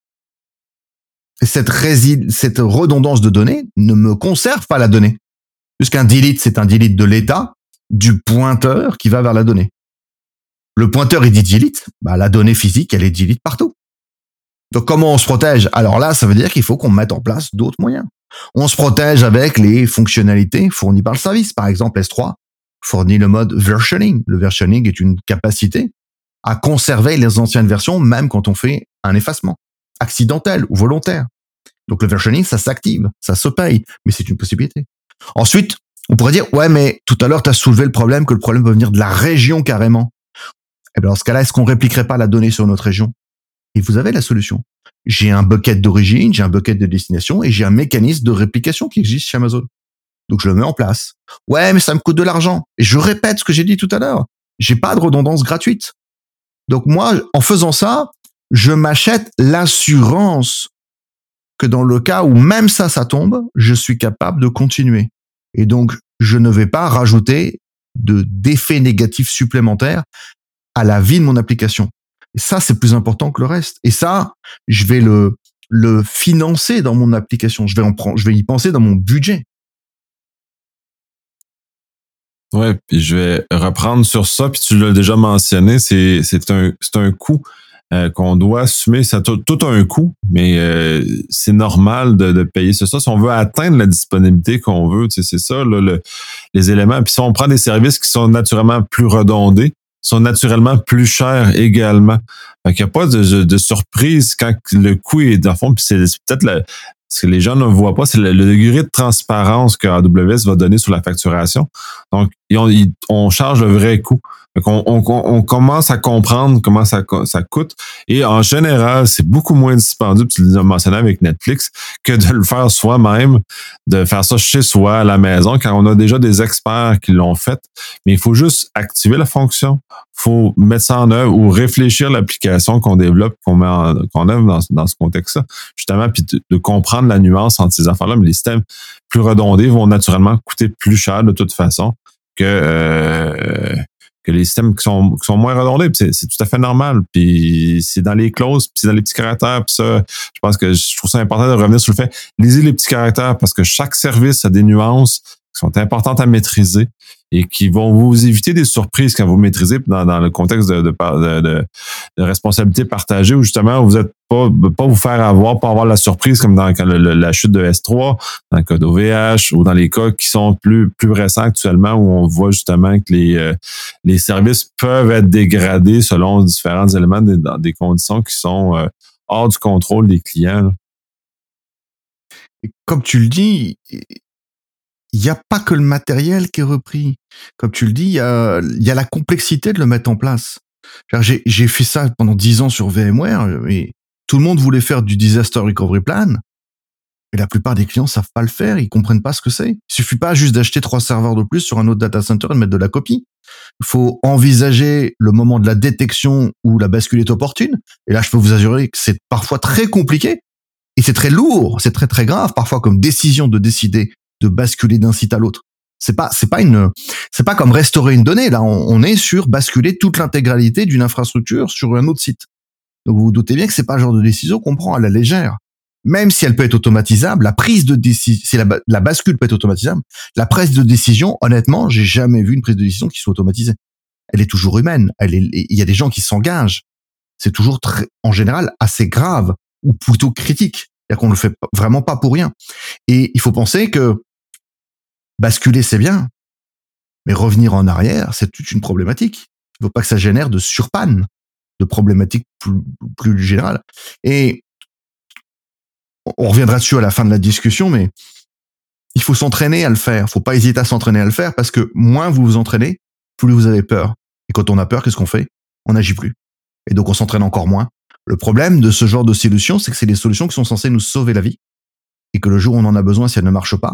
Et cette redondance de données ne me conserve pas la donnée. Puisqu'un delete, c'est un delete de l'état du pointeur qui va vers la donnée. Le pointeur, il dit delete, la donnée physique, elle est delete partout. Donc comment on se protège? Alors là, ça veut dire qu'il faut qu'on mette en place d'autres moyens. On se protège avec les fonctionnalités fournies par le service. Par exemple, S3 fournit le mode versioning. Le versioning est une capacité à conserver les anciennes versions, même quand on fait un effacement, accidentel ou volontaire. Donc le versioning, ça s'active, ça se paye, mais c'est une possibilité. Ensuite, on pourrait dire, ouais, mais tout à l'heure, tu as soulevé le problème que le problème peut venir de la région carrément. Eh bien, dans ce cas-là, est-ce qu'on répliquerait pas la donnée sur notre région? Et vous avez la solution. J'ai un bucket d'origine, j'ai un bucket de destination et j'ai un mécanisme de réplication qui existe chez Amazon. Donc je le mets en place. Ouais, mais ça me coûte de l'argent. Et je répète ce que j'ai dit tout à l'heure. J'ai pas de redondance gratuite. Donc moi, en faisant ça, je m'achète l'assurance que dans le cas où même ça tombe, je suis capable de continuer. Et donc, je ne vais pas rajouter d'effets négatifs supplémentaires à la vie de mon application. Et ça, c'est plus important que le reste. Et ça, je vais le financer dans mon application. Je vais y penser dans mon budget. Ouais, puis je vais reprendre sur ça, puis tu l'as déjà mentionné, c'est un coût qu'on doit assumer. Ça a tout un coût, mais c'est normal de payer ça. Si on veut atteindre la disponibilité qu'on veut, c'est ça, là, les éléments. Puis si on prend des services qui sont naturellement plus redondés, sont naturellement plus chers également. Fait qu'il n'y a pas de surprise quand le coût est dans le fond, puis c'est peut-être ce que les gens ne voient pas, c'est le degré de transparence que AWS va donner sur la facturation. Donc, on charge le vrai coût. Donc, on commence à comprendre comment ça coûte. Et en général, c'est beaucoup moins dispendieux, tu l'as mentionné avec Netflix, que de le faire soi-même, de faire ça chez soi, à la maison, car on a déjà des experts qui l'ont fait. Mais il faut juste activer la fonction. Il faut mettre ça en œuvre ou réfléchir l'application qu'on développe, qu'on œuvre dans ce contexte-là. Justement, puis de comprendre la nuance entre ces affaires-là. Mais les systèmes plus redondés vont naturellement coûter plus cher de toute façon que les systèmes qui sont moins redondés. C'est tout à fait normal. Puis c'est dans les clauses, puis c'est dans les petits caractères. Puis ça, je pense que je trouve ça important de revenir sur le fait, lisez les petits caractères parce que chaque service a des nuances qui sont importantes à maîtriser et qui vont vous éviter des surprises quand vous maîtrisez dans le contexte de responsabilité partagée où justement vous êtes pas vous faire avoir la surprise comme dans la chute de S3, dans le cas d'OVH ou dans les cas qui sont plus récents actuellement où on voit justement que les services peuvent être dégradés selon différents éléments dans des conditions qui sont hors du contrôle des clients. Là. Et comme tu le dis, il n'y a pas que le matériel qui est repris. Comme tu le dis, il y a la complexité de le mettre en place. J'ai fait ça pendant 10 ans sur VMware et tout le monde voulait faire du disaster recovery plan. Et la plupart des clients savent pas le faire, ils comprennent pas ce que c'est. Il suffit pas juste d'acheter 3 serveurs de plus sur un autre data center et de mettre de la copie. Il faut envisager le moment de la détection où la bascule est opportune. Et là, je peux vous assurer que c'est parfois très compliqué. Et c'est très lourd, c'est très très grave parfois comme décision de décider de basculer d'un site à l'autre. C'est pas comme restaurer une donnée. Là, on est sur basculer toute l'intégralité d'une infrastructure sur un autre site. Donc vous vous doutez bien que c'est pas le genre de décision qu'on prend à la légère. Même si elle peut être automatisable, la prise de décision, si la bascule peut être automatisable, la prise de décision, honnêtement, j'ai jamais vu une prise de décision qui soit automatisée. Elle est toujours humaine. Il y a des gens qui s'engagent. C'est toujours en général assez grave ou plutôt critique. C'est-à-dire qu'on le fait vraiment pas pour rien. Et il faut penser que basculer, c'est bien, mais revenir en arrière, c'est toute une problématique. Il ne faut pas que ça génère de surpanne, de problématiques plus générales. Et on reviendra dessus à la fin de la discussion, mais il faut s'entraîner à le faire. Il ne faut pas hésiter à s'entraîner à le faire parce que moins vous vous entraînez, plus vous avez peur. Et quand on a peur, qu'est-ce qu'on fait? On n'agit plus. Et donc on s'entraîne encore moins. Le problème de ce genre de solutions, c'est que c'est des solutions qui sont censées nous sauver la vie. Et que le jour où on en a besoin, si elles ne marchent pas,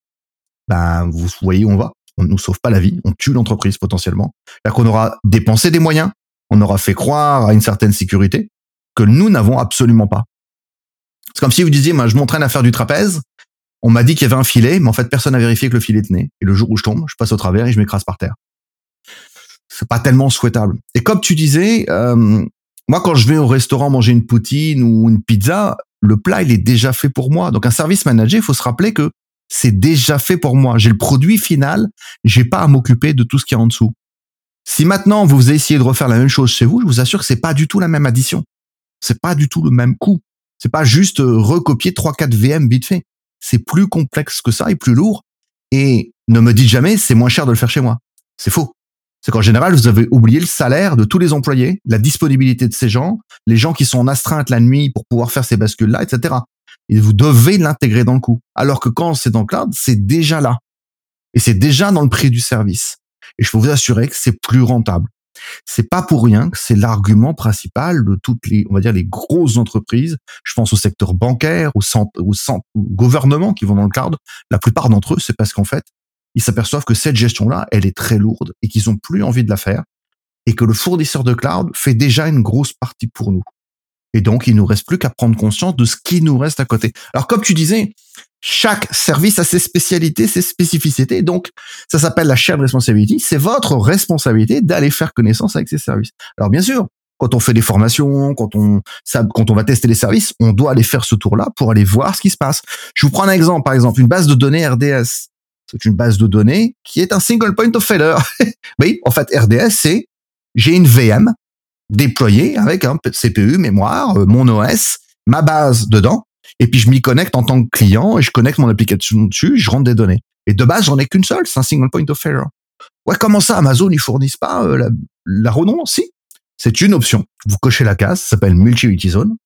ben, vous voyez où on va. On ne nous sauve pas la vie. On tue l'entreprise potentiellement. C'est-à-dire qu'on aura dépensé des moyens. On aura fait croire à une certaine sécurité que nous n'avons absolument pas. C'est comme si vous disiez, moi, je m'entraîne à faire du trapèze. On m'a dit qu'il y avait un filet, mais en fait, personne n'a vérifié que le filet tenait. Et le jour où je tombe, je passe au travers et je m'écrase par terre. C'est pas tellement souhaitable. Et comme tu disais, moi, quand je vais au restaurant manger une poutine ou une pizza, le plat, il est déjà fait pour moi. Donc, un service manager, il faut se rappeler que c'est déjà fait pour moi. J'ai le produit final. J'ai pas à m'occuper de tout ce qu'il y a en dessous. Si maintenant vous essayez de refaire la même chose chez vous, je vous assure que c'est pas du tout la même addition. C'est pas du tout le même coût. C'est pas juste recopier 3-4 VM vite fait. C'est plus complexe que ça et plus lourd. Et ne me dites jamais, c'est moins cher de le faire chez moi. C'est faux. C'est qu'en général, vous avez oublié le salaire de tous les employés, la disponibilité de ces gens, les gens qui sont en astreinte la nuit pour pouvoir faire ces bascules-là, etc. Et vous devez l'intégrer dans le coût. Alors que quand c'est dans le cloud, c'est déjà là. Et c'est déjà dans le prix du service. Et je peux vous assurer que c'est plus rentable. C'est pas pour rien que c'est l'argument principal de toutes les, on va dire, les grosses entreprises. Je pense au secteur bancaire, au gouvernement qui vont dans le cloud. La plupart d'entre eux, c'est parce qu'en fait, ils s'aperçoivent que cette gestion-là, elle est très lourde et qu'ils ont plus envie de la faire et que le fournisseur de cloud fait déjà une grosse partie pour nous. Et donc, il nous reste plus qu'à prendre conscience de ce qui nous reste à côté. Alors, comme tu disais, chaque service a ses spécialités, ses spécificités. Donc, ça s'appelle la shared responsibility. C'est votre responsabilité d'aller faire connaissance avec ces services. Alors, bien sûr, quand on fait des formations, quand on va tester les services, on doit aller faire ce tour-là pour aller voir ce qui se passe. Je vous prends un exemple, par exemple, une base de données RDS. C'est une base de données qui est un single point of failure. Oui, en fait, RDS, c'est j'ai une VM déployée avec un CPU, mémoire, mon OS, ma base dedans, et puis je m'y connecte en tant que client et je connecte mon application dessus, je rentre des données. Et de base, j'en ai qu'une seule, c'est un single point of failure. Ouais, comment ça, Amazon, ils fournissent pas la redondance? Si, c'est une option. Vous cochez la case, ça s'appelle multi-utility zone.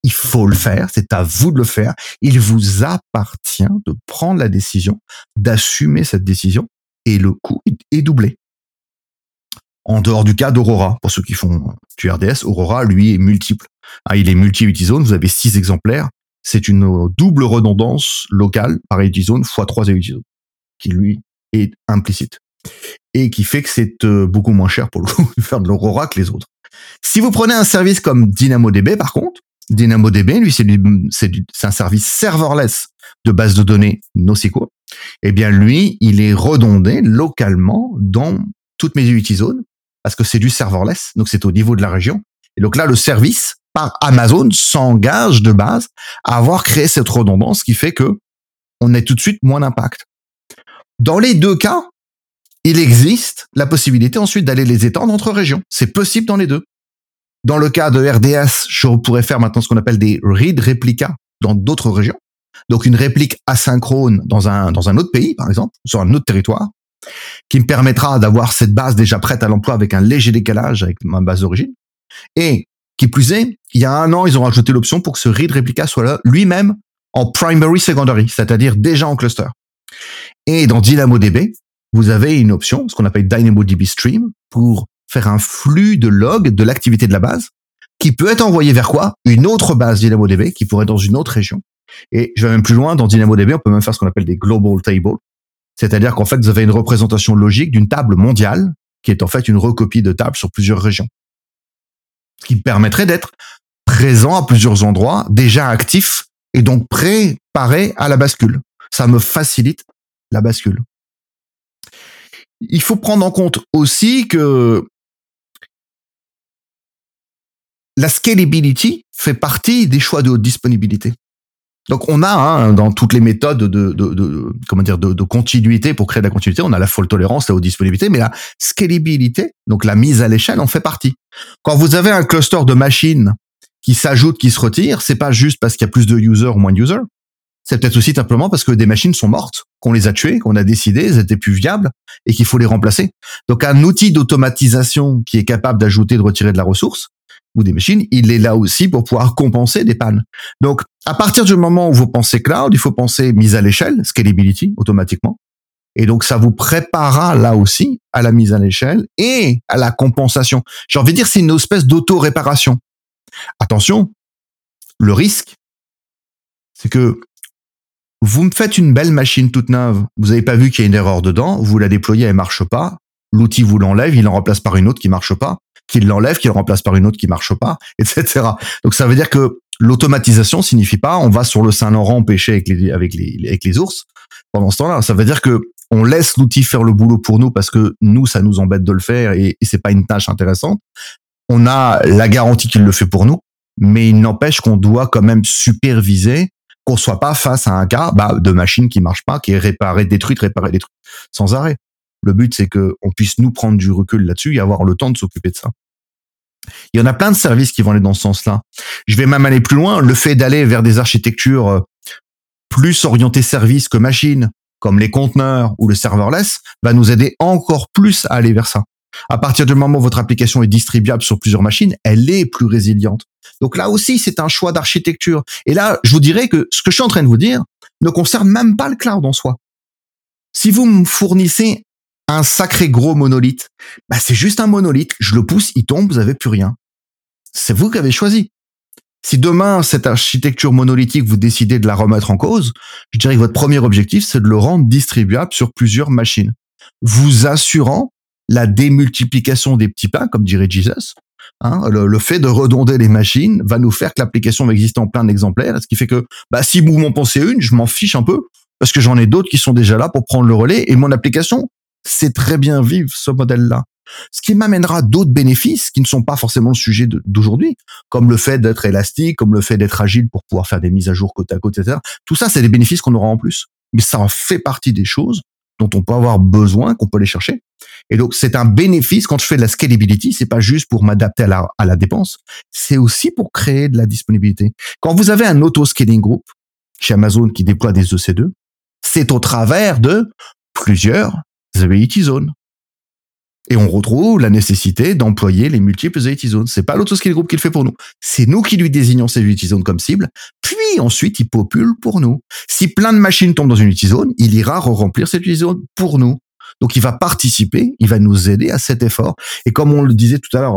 Il faut le faire, c'est à vous de le faire. Il vous appartient de prendre la décision, d'assumer cette décision, et le coût est doublé. En dehors du cas d'Aurora, pour ceux qui font du RDS, Aurora, lui, est multiple. Il est multi-Utizone, vous avez 6 exemplaires. C'est une double redondance locale par Utizone x 3 Utizone, qui lui est implicite. Et qui fait que c'est beaucoup moins cher pour le coup de faire de l'Aurora que les autres. Si vous prenez un service comme DynamoDB, par contre, DynamoDB, lui, c'est un service serverless de base de données NoSQL. Eh bien, lui, il est redondé localement dans toutes mes Utizone parce que c'est du serverless, donc c'est au niveau de la région. Et donc là, le service, par Amazon, s'engage de base à avoir créé cette redondance qui fait que on a tout de suite moins d'impact. Dans les deux cas, il existe la possibilité ensuite d'aller les étendre entre régions. C'est possible dans les deux. Dans le cas de RDS, je pourrais faire maintenant ce qu'on appelle des read réplicas dans d'autres régions. Donc une réplique asynchrone dans un autre pays, par exemple, sur un autre territoire, qui me permettra d'avoir cette base déjà prête à l'emploi avec un léger décalage avec ma base d'origine. Et qui plus est, il y a 1 an, ils ont rajouté l'option pour que ce read réplica soit là lui-même en primary secondary, c'est-à-dire déjà en cluster. Et dans DynamoDB, vous avez une option, ce qu'on appelle DynamoDB Stream, pour faire un flux de log de l'activité de la base, qui peut être envoyé vers quoi? Une autre base DynamoDB, qui pourrait être dans une autre région. Et je vais même plus loin, dans DynamoDB, on peut même faire ce qu'on appelle des global tables, c'est-à-dire qu'en fait, vous avez une représentation logique d'une table mondiale, qui est en fait une recopie de tables sur plusieurs régions. Ce qui permettrait d'être présent à plusieurs endroits, déjà actif, et donc préparé à la bascule. Ça me facilite la bascule. Il faut prendre en compte aussi que la scalability fait partie des choix de haute disponibilité. Donc on a dans toutes les méthodes de continuité pour créer de la continuité, on a la fault tolérance, la haute disponibilité, mais la scalabilité, donc la mise à l'échelle, en fait partie. Quand vous avez un cluster de machines qui s'ajoute, qui se retire, c'est pas juste parce qu'il y a plus de users ou moins de users. C'est peut-être aussi simplement parce que des machines sont mortes, qu'on les a tuées, qu'on a décidé, elles étaient plus viables et qu'il faut les remplacer. Donc un outil d'automatisation qui est capable d'ajouter, de retirer de la ressource ou des machines, il est là aussi pour pouvoir compenser des pannes. Donc à partir du moment où vous pensez cloud, il faut penser mise à l'échelle, scalability automatiquement. Et donc ça vous préparera là aussi à la mise à l'échelle et à la compensation. J'ai envie de dire c'est une espèce d'auto-réparation. Attention, le risque, c'est que vous me faites une belle machine toute neuve, vous n'avez pas vu qu'il y a une erreur dedans, vous la déployez, elle marche pas, l'outil vous l'enlève, il en remplace par une autre qui marche pas, qu'il l'enlève, qu'il le remplace par une autre qui marche pas, etc. Donc ça veut dire que l'automatisation signifie pas on va sur le Saint-Laurent pêcher avec les ours pendant ce temps-là. Ça veut dire que on laisse l'outil faire le boulot pour nous parce que nous, ça nous embête de le faire et c'est pas une tâche intéressante. On a la garantie qu'il le fait pour nous, mais il n'empêche qu'on doit quand même superviser qu'on soit pas face à un cas de machine qui marche pas, qui est réparée, détruite, sans arrêt. Le but, c'est que on puisse nous prendre du recul là-dessus et avoir le temps de s'occuper de ça. Il y en a plein de services qui vont aller dans ce sens-là. Je vais même aller plus loin. Le fait d'aller vers des architectures plus orientées services que machines, comme les conteneurs ou le serverless, va nous aider encore plus à aller vers ça. À partir du moment où votre application est distribuable sur plusieurs machines, elle est plus résiliente. Donc là aussi, c'est un choix d'architecture. Et là, je vous dirais que ce que je suis en train de vous dire ne concerne même pas le cloud en soi. Si vous me fournissez un sacré gros monolithe, c'est juste un monolithe, je le pousse, il tombe, vous n'avez plus rien. C'est vous qui avez choisi. Si demain, cette architecture monolithique, vous décidez de la remettre en cause, je dirais que votre premier objectif, c'est de le rendre distribuable sur plusieurs machines, vous assurant la démultiplication des petits pains, comme dirait Jesus. Le fait de redonder les machines va nous faire que l'application va exister en plein d'exemplaires, ce qui fait que si vous m'en pensez une, je m'en fiche un peu, parce que j'en ai d'autres qui sont déjà là pour prendre le relais, et mon application sait très bien vivre ce modèle-là. Ce qui m'amènera d'autres bénéfices qui ne sont pas forcément le sujet d'aujourd'hui, comme le fait d'être élastique, comme le fait d'être agile pour pouvoir faire des mises à jour côte à côte, etc. Tout ça, c'est des bénéfices qu'on aura en plus. Mais ça en fait partie des choses dont on peut avoir besoin, qu'on peut aller chercher. Et donc, c'est un bénéfice quand je fais de la scalability, c'est pas juste pour m'adapter à la dépense, c'est aussi pour créer de la disponibilité. Quand vous avez un auto-scaling group chez Amazon qui déploie des EC2, c'est au travers de plusieurs Utizone. Et on retrouve la nécessité d'employer les multiples IT zones. C'est pas l'auto skill group qui le fait pour nous. C'est nous qui lui désignons ces IT zones comme cible. Puis ensuite, il popule pour nous. Si plein de machines tombent dans une IT zone, il ira remplir cette IT zone pour nous. Donc, il va participer, il va nous aider à cet effort. Et comme on le disait tout à l'heure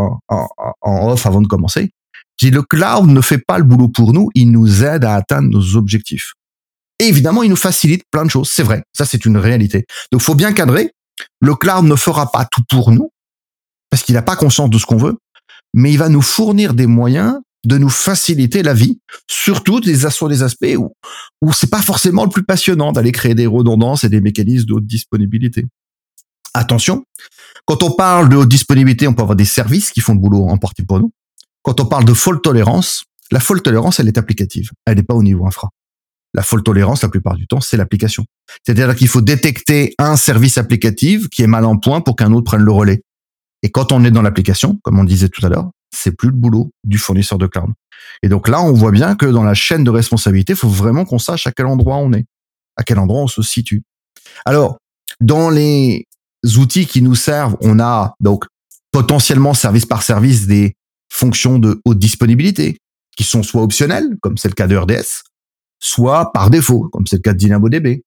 en off avant de commencer, le cloud ne fait pas le boulot pour nous, il nous aide à atteindre nos objectifs. Et évidemment, il nous facilite plein de choses. C'est vrai, ça c'est une réalité. Donc, faut bien cadrer. Le cloud ne fera pas tout pour nous, parce qu'il n'a pas conscience de ce qu'on veut, mais il va nous fournir des moyens de nous faciliter la vie, surtout sur des aspects où c'est pas forcément le plus passionnant d'aller créer des redondances et des mécanismes de haute disponibilité. Attention, quand on parle de haute disponibilité, on peut avoir des services qui font le boulot en partie pour nous. Quand on parle de fault tolérance, la fault tolérance, elle est applicative, elle n'est pas au niveau infra. La fault tolérance, la plupart du temps, c'est l'application. C'est-à-dire qu'il faut détecter un service applicatif qui est mal en point pour qu'un autre prenne le relais. Et quand on est dans l'application, comme on disait tout à l'heure, c'est plus le boulot du fournisseur de cloud. Et donc là, on voit bien que dans la chaîne de responsabilité, il faut vraiment qu'on sache à quel endroit on est, à quel endroit on se situe. Alors, dans les outils qui nous servent, on a donc potentiellement service par service des fonctions de haute disponibilité qui sont soit optionnelles, comme c'est le cas de RDS, soit par défaut, comme c'est le cas de DynamoDB.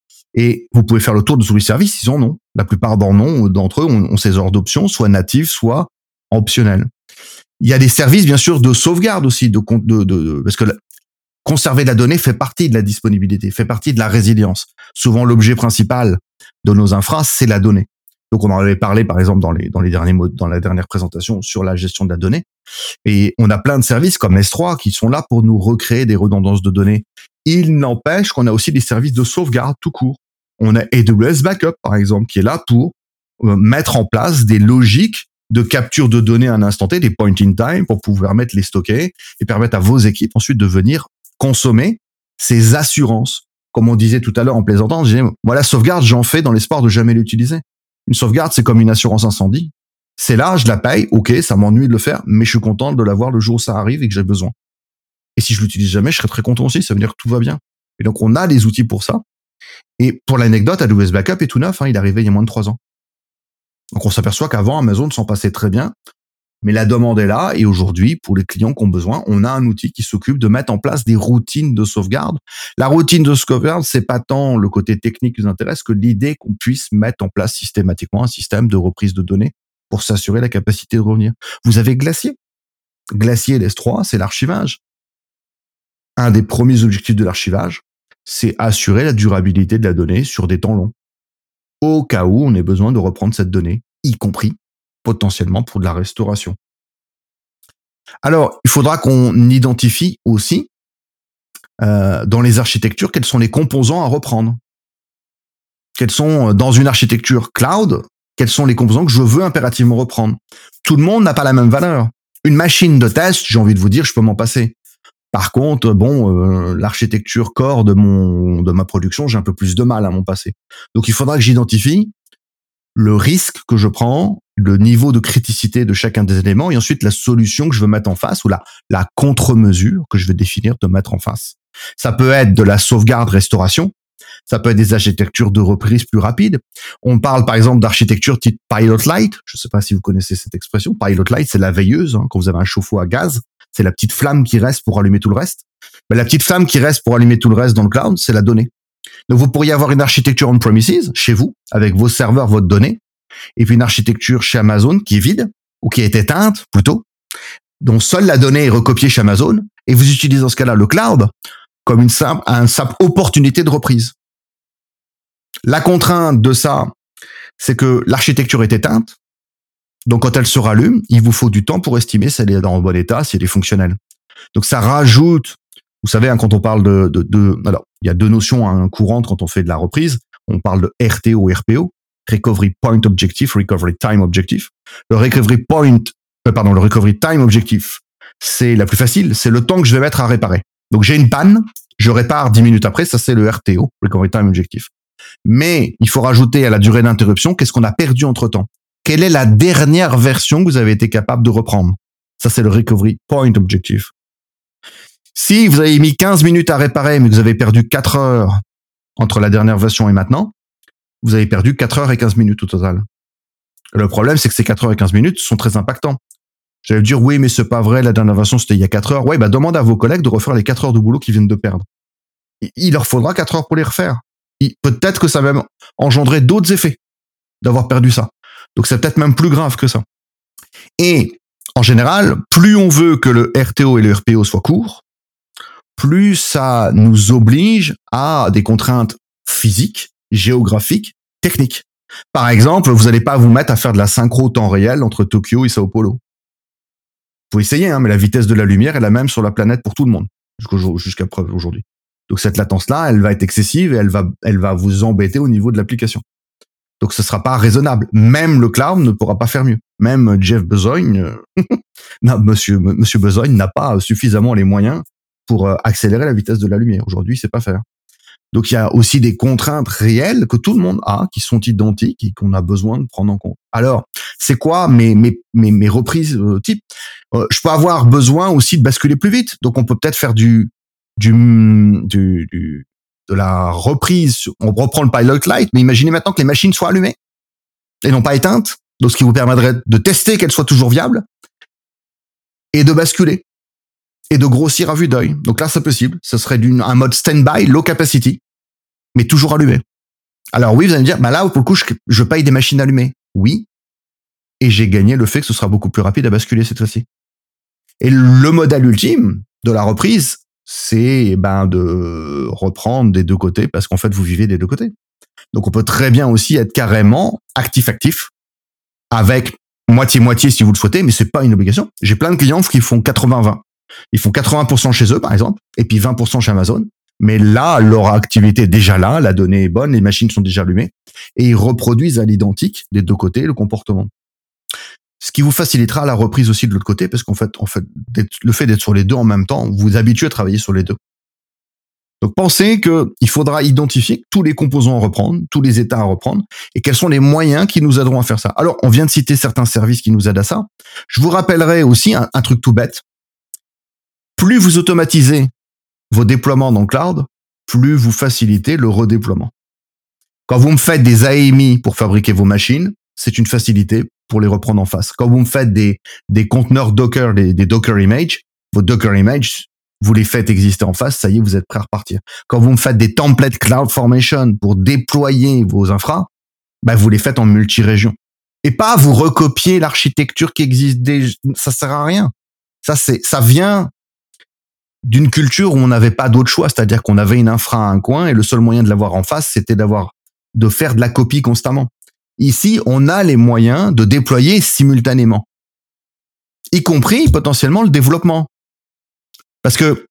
Et vous pouvez faire le tour de tous les services, ils en ont. La plupart d'entre eux ont ces ordres d'options, soit natives, soit optionnels. Il y a des services, bien sûr, de sauvegarde aussi, parce que conserver la donnée fait partie de la disponibilité, fait partie de la résilience. Souvent, l'objet principal de nos infras, c'est la donnée. Donc, on en avait parlé, par exemple, dans la dernière présentation sur la gestion de la donnée. Et on a plein de services comme S3 qui sont là pour nous recréer des redondances de données. Il n'empêche qu'on a aussi des services de sauvegarde tout court. On a AWS Backup, par exemple, qui est là pour mettre en place des logiques de capture de données à un instant T, des point in time, pour pouvoir les stocker et permettre à vos équipes ensuite de venir consommer ces assurances. Comme on disait tout à l'heure en plaisantant, moi la sauvegarde, j'en fais dans l'espoir de jamais l'utiliser. Une sauvegarde, c'est comme une assurance incendie. C'est là, je la paye, ok, ça m'ennuie de le faire, mais je suis content de l'avoir le jour où ça arrive et que j'ai besoin. Et si je l'utilise jamais, je serais très content aussi, ça veut dire que tout va bien. Et donc, on a les outils pour ça. Et pour l'anecdote, AWS Backup est tout neuf, il est arrivé il y a moins de 3 ans. Donc, on s'aperçoit qu'avant, Amazon s'en passait très bien, mais la demande est là, et aujourd'hui, pour les clients qui ont besoin, on a un outil qui s'occupe de mettre en place des routines de sauvegarde. La routine de sauvegarde, c'est pas tant le côté technique qui nous intéresse que l'idée qu'on puisse mettre en place systématiquement un système de reprise de données pour s'assurer la capacité de revenir. Vous avez Glacier. Glacier LS3, c'est l'archivage. Un des premiers objectifs de l'archivage, c'est assurer la durabilité de la donnée sur des temps longs. Au cas où on ait besoin de reprendre cette donnée, y compris potentiellement pour de la restauration. Alors, il faudra qu'on identifie aussi dans les architectures quels sont les composants à reprendre. Quels sont, dans une architecture cloud, quels sont les composants que je veux impérativement reprendre. Tout le monde n'a pas la même valeur. Une machine de test, j'ai envie de vous dire, je peux m'en passer. Par contre, l'architecture core de ma production, j'ai un peu plus de mal à m'en passer. Donc, il faudra que j'identifie le risque que je prends, le niveau de criticité de chacun des éléments, et ensuite la solution que je veux mettre en face ou la contre-mesure que je vais définir de mettre en face. Ça peut être de la sauvegarde-restauration, ça peut être des architectures de reprise plus rapides. On parle par exemple d'architecture type Pilot Light. Je ne sais pas si vous connaissez cette expression. Pilot Light, c'est la veilleuse. Quand vous avez un chauffe-eau à gaz, c'est la petite flamme qui reste pour allumer tout le reste. Mais la petite flamme qui reste pour allumer tout le reste dans le cloud, c'est la donnée. Donc vous pourriez avoir une architecture on-premises chez vous, avec vos serveurs, votre donnée, et puis une architecture chez Amazon qui est vide, ou qui est éteinte plutôt, dont seule la donnée est recopiée chez Amazon, et vous utilisez dans ce cas-là le cloud comme une simple opportunité de reprise. La contrainte de ça, c'est que l'architecture est éteinte, donc quand elle se rallume, il vous faut du temps pour estimer si elle est dans le bon état, si elle est fonctionnelle. Donc ça rajoute, vous savez, quand on parle alors il y a deux notions courantes quand on fait de la reprise. On parle de RTO, RPO, Recovery Point Objective, Recovery Time Objective. Le Recovery Time Objective, c'est la plus facile, c'est le temps que je vais mettre à réparer. Donc j'ai une panne, je répare 10 minutes après, ça c'est le RTO, Recovery Time Objective. Mais il faut rajouter à la durée d'interruption qu'est-ce qu'on a perdu entre-temps. Quelle est la dernière version que vous avez été capable de reprendre? Ça c'est le Recovery Point Objective. Si vous avez mis 15 minutes à réparer, mais que vous avez perdu 4 heures entre la dernière version et maintenant, vous avez perdu 4 heures et 15 minutes au total. Le problème, c'est que ces 4 heures et 15 minutes sont très impactants. J'allais dire, oui, mais c'est pas vrai, la dernière version, c'était il y a 4 heures. Ouais, bah, demande à vos collègues de refaire les 4 heures de boulot qu'ils viennent de perdre. Il leur faudra 4 heures pour les refaire. Peut-être que ça va même engendrer d'autres effets d'avoir perdu ça. Donc, c'est peut-être même plus grave que ça. Et, en général, plus on veut que le RTO et le RPO soient courts, plus ça nous oblige à des contraintes physiques, géographiques, techniques. Par exemple, vous n'allez pas vous mettre à faire de la synchro temps réel entre Tokyo et Sao Paulo. Faut essayer, hein, mais la vitesse de la lumière est la même sur la planète pour tout le monde, jusqu'à preuve aujourd'hui. Donc cette latence-là, elle va être excessive et elle va vous embêter au niveau de l'application. Donc ce sera pas raisonnable. Même le cloud ne pourra pas faire mieux. Même Jeff Bezos, Monsieur Bezos n'a pas suffisamment les moyens pour accélérer la vitesse de la lumière. Aujourd'hui, il sait pas faire. Donc il y a aussi des contraintes réelles que tout le monde a, qui sont identiques et qu'on a besoin de prendre en compte. Alors, c'est quoi mes reprises type Je peux avoir besoin aussi de basculer plus vite. Donc on peut peut-être faire de la reprise. On reprend le Pilot Light, mais imaginez maintenant que les machines soient allumées et non pas éteintes. Donc ce qui vous permettrait de tester qu'elles soient toujours viables et de basculer et de grossir à vue d'œil. Donc là, c'est possible. Ce serait un mode stand-by, low capacity, mais toujours allumé. Alors oui, vous allez me dire, bah là, pour le coup, je paye des machines allumées. Oui. Et j'ai gagné le fait que ce sera beaucoup plus rapide à basculer cette fois-ci. Et le modèle ultime de la reprise, c'est de reprendre des deux côtés, parce qu'en fait, vous vivez des deux côtés. Donc on peut très bien aussi être carrément actif-actif, avec moitié-moitié si vous le souhaitez, mais c'est pas une obligation. J'ai plein de clients qui font 80-20. Ils font 80% chez eux, par exemple, et puis 20% chez Amazon. Mais là, leur activité est déjà là, la donnée est bonne, les machines sont déjà allumées, et ils reproduisent à l'identique des deux côtés le comportement. Ce qui vous facilitera la reprise aussi de l'autre côté, parce qu'en fait, le fait d'être sur les deux en même temps, vous vous habituez à travailler sur les deux. Donc pensez qu'il faudra identifier tous les composants à reprendre, tous les états à reprendre, et quels sont les moyens qui nous aideront à faire ça. Alors, on vient de citer certains services qui nous aident à ça. Je vous rappellerai aussi un truc tout bête. Plus vous automatisez vos déploiements dans le cloud, plus vous facilitez le redéploiement. Quand vous me faites des AMI pour fabriquer vos machines, c'est une facilité pour les reprendre en face. Quand vous me faites des conteneurs Docker, des Docker images, vos Docker images, vous les faites exister en face, ça y est, vous êtes prêts à repartir. Quand vous me faites des templates CloudFormation pour déployer vos infras, vous les faites en multi-région. Et pas vous recopier l'architecture qui existe déjà, ça sert à rien. Ça vient d'une culture où on n'avait pas d'autre choix, c'est-à-dire qu'on avait une infra à un coin et le seul moyen de l'avoir en face, c'était de faire de la copie constamment. Ici, on a les moyens de déployer simultanément, y compris potentiellement le développement. Parce que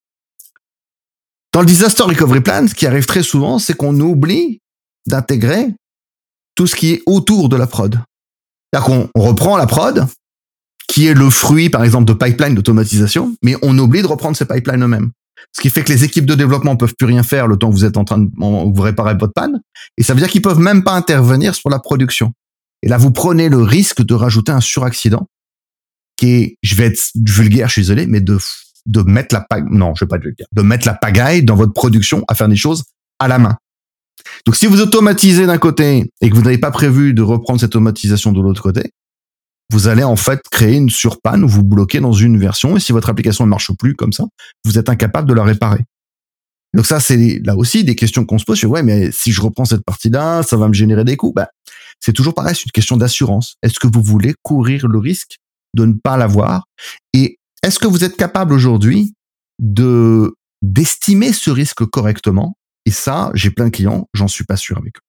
dans le Disaster Recovery Plan, ce qui arrive très souvent, c'est qu'on oublie d'intégrer tout ce qui est autour de la prod. C'est-à-dire qu'on reprend la prod, qui est le fruit, par exemple, de pipelines d'automatisation, mais on oublie de reprendre ces pipelines eux-mêmes. Ce qui fait que les équipes de développement ne peuvent plus rien faire le temps que vous êtes en train de vous réparer votre panne. Et ça veut dire qu'ils peuvent même pas intervenir sur la production. Et là, vous prenez le risque de rajouter un suraccident qui est, je vais être vulgaire, je suis désolé, mais de mettre la pagaille, non, je vais pas être vulgaire, de mettre la pagaille dans votre production à faire des choses à la main. Donc, si vous automatisez d'un côté et que vous n'avez pas prévu de reprendre cette automatisation de l'autre côté, vous allez en fait créer une surpanne où vous bloquez dans une version et si votre application ne marche plus comme ça, vous êtes incapable de la réparer. Donc ça, c'est là aussi des questions qu'on se pose. Ouais, mais si je reprends cette partie-là, ça va me générer des coûts. C'est toujours pareil, c'est une question d'assurance. Est-ce que vous voulez courir le risque de ne pas l'avoir? Et est-ce que vous êtes capable aujourd'hui d'estimer ce risque correctement? Et ça, j'ai plein de clients, j'en suis pas sûr avec eux.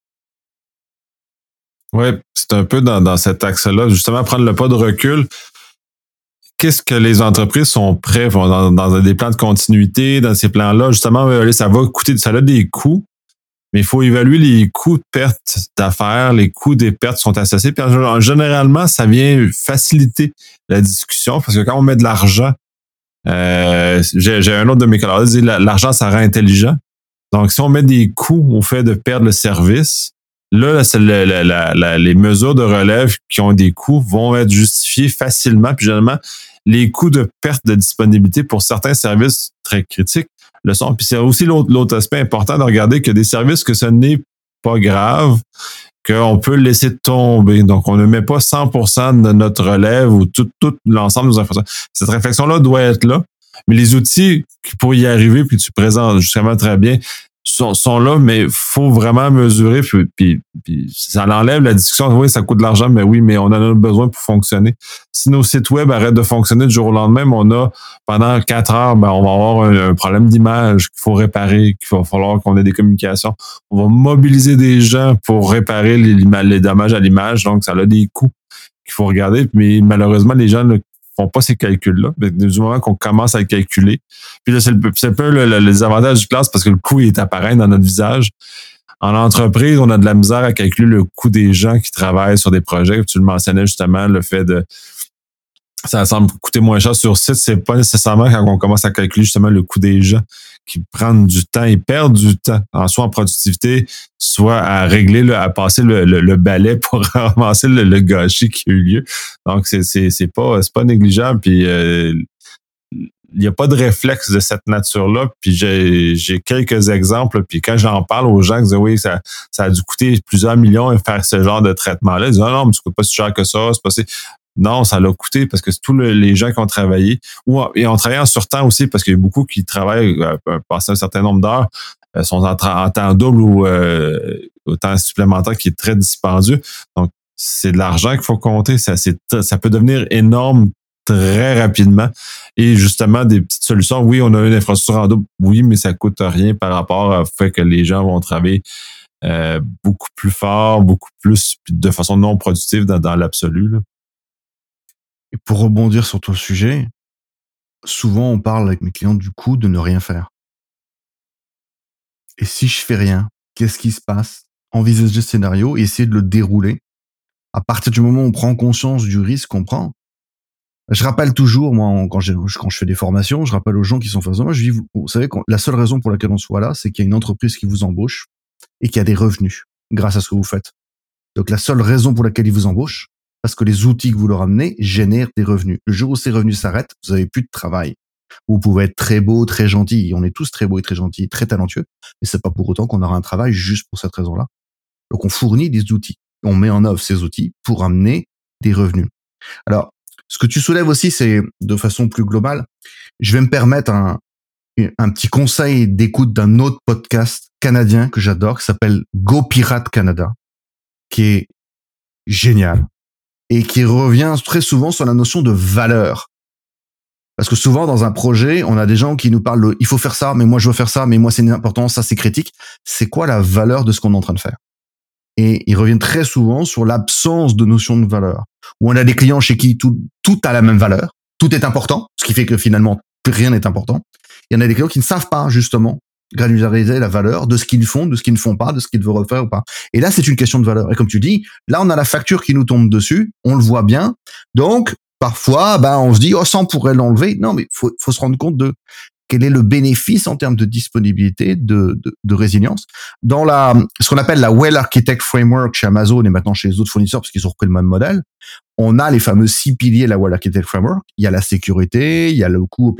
Oui, c'est un peu dans cet axe-là, justement, prendre le pas de recul. Qu'est-ce que les entreprises sont prêtes dans des plans de continuité, dans ces plans-là? Justement, ça va coûter, ça a des coûts, mais il faut évaluer les coûts de perte d'affaires, les coûts des pertes sont associés. Puis généralement, ça vient faciliter la discussion parce que quand on met de l'argent, j'ai un autre de mes collègues qui dit l'argent, ça rend intelligent. Donc, si on met des coûts au fait de perdre le service, là, les mesures de relève qui ont des coûts vont être justifiées facilement. Puis généralement, les coûts de perte de disponibilité pour certains services très critiques le sont. Puis c'est aussi l'autre aspect important de regarder que des services que ce n'est pas grave, qu'on peut laisser tomber. Donc, on ne met pas 100% de notre relève ou tout l'ensemble de nos informations. Cette réflexion-là doit être là. Mais les outils pour y arriver, puis tu présentes justement très bien, sont là, mais il faut vraiment mesurer, puis ça enlève la discussion. Oui, ça coûte de l'argent, mais oui, mais on en a besoin pour fonctionner. Si nos sites web arrêtent de fonctionner du jour au lendemain, on a pendant 4 heures, on va avoir un problème d'image qu'il faut réparer, qu'il va falloir qu'on ait des communications. On va mobiliser des gens pour réparer les dommages à l'image, donc ça a des coûts qu'il faut regarder, mais malheureusement, les gens ne font pas ces calculs-là. Mais du moment qu'on commence à le calculer, puis là, c'est un peu les avantages du classe parce que le coût est apparent dans notre visage. En entreprise, on a de la misère à calculer le coût des gens qui travaillent sur des projets. Tu le mentionnais justement, le fait de ça semble coûter moins cher sur site, c'est pas nécessairement quand on commence à calculer justement le coût des gens qui prennent du temps et perdent du temps, soit en productivité, soit à régler, à passer le balai pour ramasser le gâchis qui a eu lieu. Donc, c'est pas négligeable. Puis il n'y a pas de réflexe de cette nature-là. Puis j'ai quelques exemples. Puis quand j'en parle aux gens qui disent oui, ça a dû coûter plusieurs millions de faire ce genre de traitement-là, ils disent non, mais ça coûte pas si cher que ça, c'est passé. Non, ça l'a coûté parce que c'est tous les gens qui ont travaillé et ont travaillé en surtemps aussi parce qu'il y a beaucoup qui travaillent passer un certain nombre d'heures, sont en temps double ou au temps supplémentaire qui est très dispendieux. Donc, c'est de l'argent qu'il faut compter. Ça peut devenir énorme très rapidement. Et justement, des petites solutions. Oui, on a une infrastructure en double. Oui, mais ça coûte rien par rapport au fait que les gens vont travailler beaucoup plus fort, beaucoup plus de façon non productive dans l'absolu, là. Et pour rebondir sur ton sujet, souvent on parle avec mes clients du coup de ne rien faire. Et si je fais rien, qu'est-ce qui se passe? Envisager le scénario et essayer de le dérouler. À partir du moment où on prend conscience du risque qu'on prend, je rappelle toujours, moi, quand je fais des formations, je rappelle aux gens qui sont face à moi, je dis, vous savez, la seule raison pour laquelle on soit là, c'est qu'il y a une entreprise qui vous embauche et qui a des revenus grâce à ce que vous faites. Donc la seule raison pour laquelle ils vous embauchent, parce que les outils que vous leur amenez génèrent des revenus. Le jour où ces revenus s'arrêtent, vous avez plus de travail. Vous pouvez être très beau, très gentil. On est tous très beaux et très gentils, très talentueux. Mais c'est pas pour autant qu'on aura un travail juste pour cette raison-là. Donc on fournit des outils. On met en œuvre ces outils pour amener des revenus. Alors, ce que tu soulèves aussi, c'est de façon plus globale. Je vais me permettre un petit conseil d'écoute d'un autre podcast canadien que j'adore, qui s'appelle Go Pirate Canada, qui est génial et qui revient très souvent sur la notion de valeur. Parce que souvent, dans un projet, on a des gens qui nous parlent de « il faut faire ça, mais moi je veux faire ça, mais moi c'est important, ça c'est critique ». C'est quoi la valeur de ce qu'on est en train de faire? Et ils reviennent très souvent sur l'absence de notion de valeur. Où on a des clients chez qui tout a la même valeur, tout est important, ce qui fait que finalement, plus rien n'est important. Il y en a des clients qui ne savent pas, justement, granulariser la valeur de ce qu'ils font, de ce qu'ils ne font pas, de ce qu'ils devraient faire ou pas. Et là, c'est une question de valeur. Et comme tu dis, là, on a la facture qui nous tombe dessus, on le voit bien. Donc, parfois, on se dit, oh, ça, on pourrait l'enlever. Non, mais faut se rendre compte de quel est le bénéfice en termes de disponibilité, de résilience. Dans ce qu'on appelle la Well Architect Framework chez Amazon et maintenant chez les autres fournisseurs, parce qu'ils ont repris le même modèle, on a les fameux 6 piliers de la Well Architect Framework. Il y a la sécurité, il y a le coût,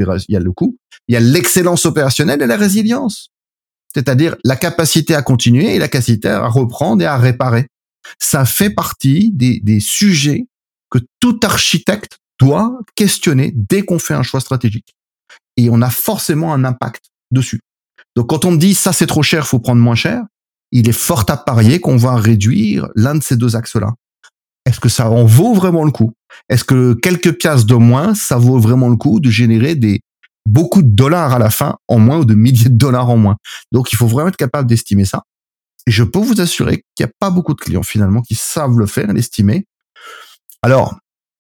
il y a l'excellence opérationnelle et la résilience. C'est-à-dire la capacité à continuer et la capacité à reprendre et à réparer. Ça fait partie des sujets que tout architecte doit questionner dès qu'on fait un choix stratégique. Et on a forcément un impact dessus. Donc quand on me dit ça c'est trop cher, faut prendre moins cher, il est fort à parier qu'on va réduire l'un de ces deux axes-là. Est-ce que ça en vaut vraiment le coup? Est-ce que quelques piastres de moins, ça vaut vraiment le coup de générer beaucoup de dollars à la fin en moins ou de milliers de dollars en moins? Donc il faut vraiment être capable d'estimer ça. Et je peux vous assurer qu'il n'y a pas beaucoup de clients finalement qui savent le faire et l'estimer. Alors,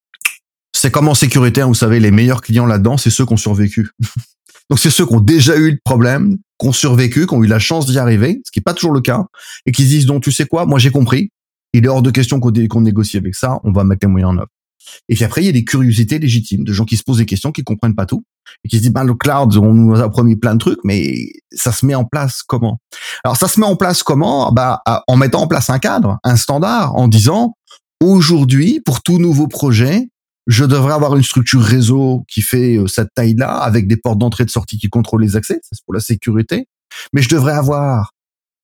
c'est comme en sécurité, vous savez, les meilleurs clients là-dedans, c'est ceux qui ont survécu. Donc c'est ceux qui ont déjà eu le problème, qui ont survécu, qui ont eu la chance d'y arriver, ce qui n'est pas toujours le cas, et qui se disent donc tu sais quoi, moi j'ai compris, il est hors de question qu'on négocie avec ça, on va mettre les moyens en œuvre. Et puis après, il y a des curiosités légitimes, de gens qui se posent des questions, qui comprennent pas tout, et qui se disent le cloud, on nous a promis plein de trucs, mais ça se met en place comment? Alors ça se met en place comment? En mettant en place un cadre, un standard, en disant aujourd'hui, pour tout nouveau projet, je devrais avoir une structure réseau qui fait cette taille-là, avec des portes d'entrée et de sortie qui contrôlent les accès, c'est pour la sécurité. Mais je devrais avoir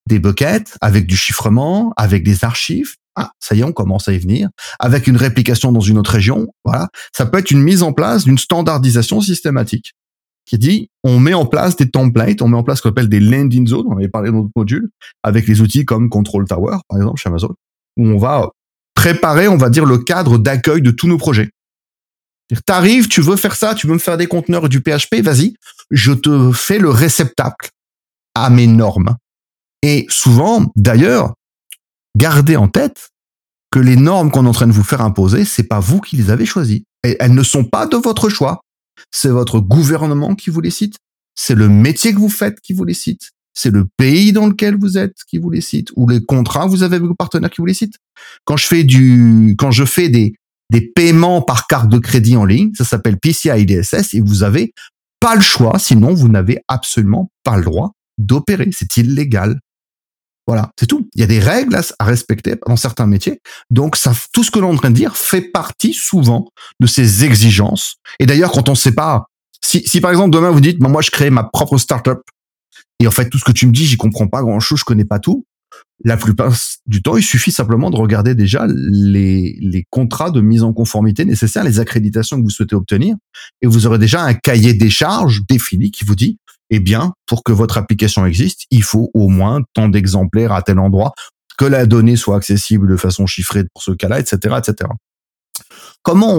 des buckets, avec du chiffrement, avec des archives. Ah, ça y est, on commence à y venir. Avec une réplication dans une autre région. Voilà. Ça peut être une mise en place d'une standardisation systématique qui dit, on met en place des templates, on met en place ce qu'on appelle des landing zones. On avait parlé dans d'autres modules avec les outils comme Control Tower, par exemple, chez Amazon, où on va préparer, on va dire, le cadre d'accueil de tous nos projets. T'arrives, tu veux faire ça, tu veux me faire des conteneurs et du PHP, vas-y, je te fais le réceptacle à mes normes. Et souvent, d'ailleurs, gardez en tête que les normes qu'on est en train de vous faire imposer, c'est pas vous qui les avez choisies. Et elles ne sont pas de votre choix. C'est votre gouvernement qui vous les cite. C'est le métier que vous faites qui vous les cite. C'est le pays dans lequel vous êtes qui vous les cite. Ou les contrats que vous avez avec vos partenaires qui vous les citent. Quand je fais des paiements par carte de crédit en ligne, ça s'appelle PCI DSS, et vous avez pas le choix, sinon vous n'avez absolument pas le droit d'opérer. C'est illégal. Voilà, c'est tout. Il y a des règles à respecter dans certains métiers. Donc, ça, tout ce que l'on est en train de dire fait partie souvent de ces exigences. Et d'ailleurs, quand on ne sait pas, si par exemple demain vous dites, moi je crée ma propre startup, et en fait tout ce que tu me dis, j'y comprends pas grand-chose, je connais pas tout. La plupart du temps, il suffit simplement de regarder déjà les contrats de mise en conformité nécessaires, les accréditations que vous souhaitez obtenir, et vous aurez déjà un cahier des charges défini qui vous dit, eh bien, pour que votre application existe, il faut au moins tant d'exemplaires à tel endroit, que la donnée soit accessible de façon chiffrée pour ce cas-là, etc., etc. Comment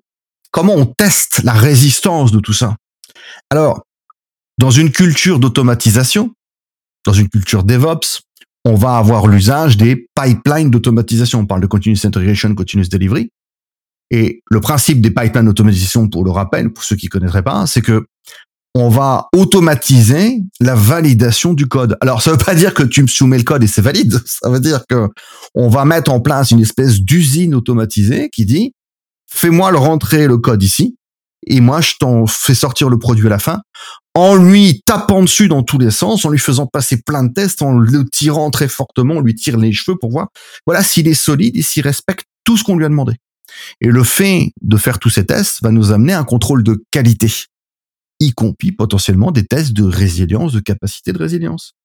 on teste la résistance de tout ça? Alors, dans une culture d'automatisation, dans une culture DevOps, on va avoir l'usage des pipelines d'automatisation. On parle de continuous integration, continuous delivery. Et le principe des pipelines d'automatisation, pour le rappel, pour ceux qui connaîtraient pas, c'est que on va automatiser la validation du code. Alors, ça veut pas dire que tu me soumets le code et c'est valide. Ça veut dire que on va mettre en place une espèce d'usine automatisée qui dit, fais-moi rentrer le code ici, et moi, je t'en fais sortir le produit à la fin, en lui tapant dessus dans tous les sens, en lui faisant passer plein de tests, en le tirant très fortement, on lui tire les cheveux pour voir, voilà, s'il est solide et s'il respecte tout ce qu'on lui a demandé. Et le fait de faire tous ces tests va nous amener à un contrôle de qualité, y compris potentiellement des tests de résilience, de capacité de résilience.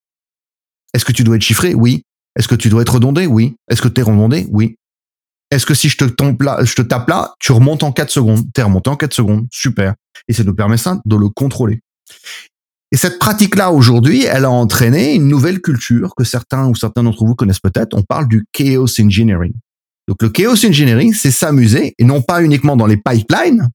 Est-ce que tu dois être chiffré? Oui. Est-ce que tu dois être redondé? Oui. Est-ce que tu es redondé? Oui. Est-ce que si je te tape là, tu remontes en 4 secondes? T'es remonté en 4 secondes. Super. Et ça nous permet ça de le contrôler. Et cette pratique-là, aujourd'hui, elle a entraîné une nouvelle culture que certains d'entre vous connaissent peut-être. On parle du chaos engineering. Donc, le chaos engineering, c'est s'amuser, et non pas uniquement dans les pipelines,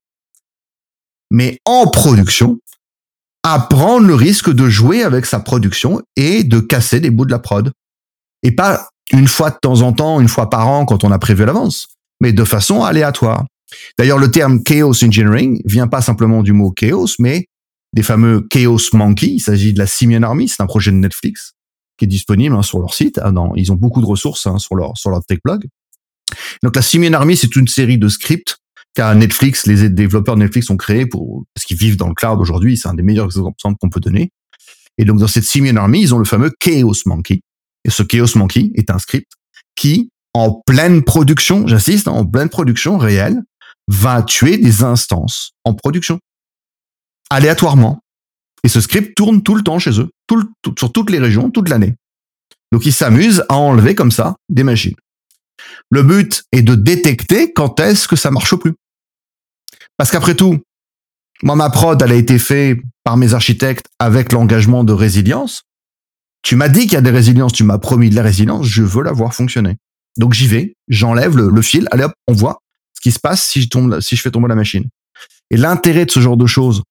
mais en production, à prendre le risque de jouer avec sa production et de casser des bouts de la prod. Et pas une fois de temps en temps, une fois par an quand on a prévu à l'avance, mais de façon aléatoire. D'ailleurs, le terme chaos engineering vient pas simplement du mot chaos, mais des fameux Chaos Monkey. Il s'agit de la Simian Army, c'est un projet de Netflix qui est disponible sur leur site. Ils ont beaucoup de ressources sur leur tech blog. Donc la Simian Army, c'est une série de scripts car Netflix, les développeurs de Netflix ont créé parce qu'ils vivent dans le cloud aujourd'hui. C'est un des meilleurs exemples qu'on peut donner. Et donc dans cette Simian Army, ils ont le fameux Chaos Monkey. Et ce Chaos Monkey est un script qui, en pleine production, j'insiste, en pleine production réelle, va tuer des instances en production, aléatoirement. Et ce script tourne tout le temps chez eux, sur toutes les régions, toute l'année. Donc ils s'amusent à enlever comme ça des machines. Le but est de détecter quand est-ce que ça marche plus. Parce qu'après tout, moi, ma prod, elle a été faite par mes architectes avec l'engagement de résilience. Tu m'as dit qu'il y a des résiliences, tu m'as promis de la résilience, je veux la voir fonctionner. Donc j'y vais, j'enlève le fil, allez hop, on voit ce qui se passe si je fais tomber la machine. Et l'intérêt de ce genre de choses,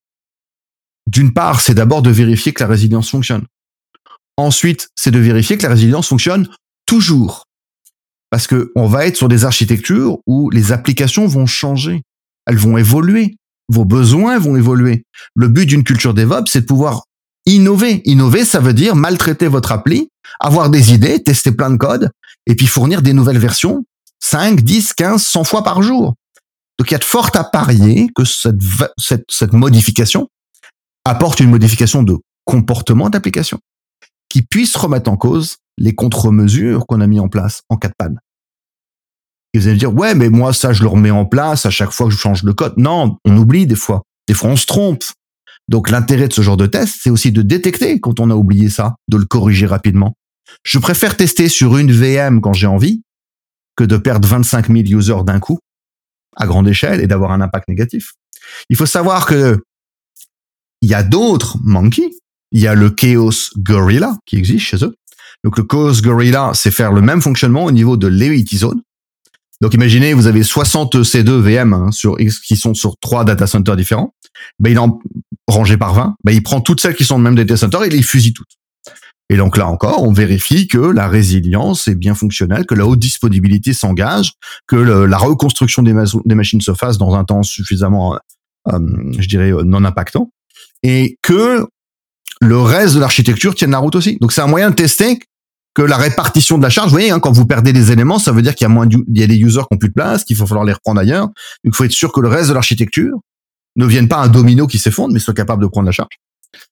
d'une part, c'est d'abord de vérifier que la résilience fonctionne. Ensuite, c'est de vérifier que la résilience fonctionne toujours. Parce que on va être sur des architectures où les applications vont changer. Elles vont évoluer. Vos besoins vont évoluer. Le but d'une culture DevOps, c'est de pouvoir innover. Innover, ça veut dire maltraiter votre appli, avoir des idées, tester plein de code, et puis fournir des nouvelles versions 5, 10, 15, 100 fois par jour. Donc il y a de fortes à parier que cette modification apporte une modification de comportement d'application qui puisse remettre en cause les contre-mesures qu'on a mis en place en cas de panne. Et vous allez me dire, ouais, mais moi, ça, je le remets en place à chaque fois que je change de code. Non, on oublie des fois. Des fois, on se trompe. Donc l'intérêt de ce genre de test, c'est aussi de détecter quand on a oublié ça, de le corriger rapidement. Je préfère tester sur une VM quand j'ai envie que de perdre 25 000 users d'un coup à grande échelle et d'avoir un impact négatif. Il faut savoir que il y a d'autres monkeys. Il y a le Chaos Gorilla qui existe chez eux. Donc le Chaos Gorilla, c'est faire le même fonctionnement au niveau de l'Equity Zone. Donc imaginez, vous avez 60 C2 VM qui sont sur 3 data centers différents. Ben, il en rangé par 20. Ben, il prend toutes celles qui sont dans le même data center et il les fusille toutes. Et donc là encore, on vérifie que la résilience est bien fonctionnelle, que la haute disponibilité s'engage, que la reconstruction des machines se fasse dans un temps suffisamment, non impactant, et que le reste de l'architecture tienne la route aussi. Donc c'est un moyen de tester que la répartition de la charge, vous voyez, quand vous perdez des éléments, ça veut dire qu'il y a des users qui n'ont plus de place, qu'il va falloir les reprendre ailleurs. Donc il faut être sûr que le reste de l'architecture ne vienne pas un domino qui s'effondre, mais soit capable de prendre la charge.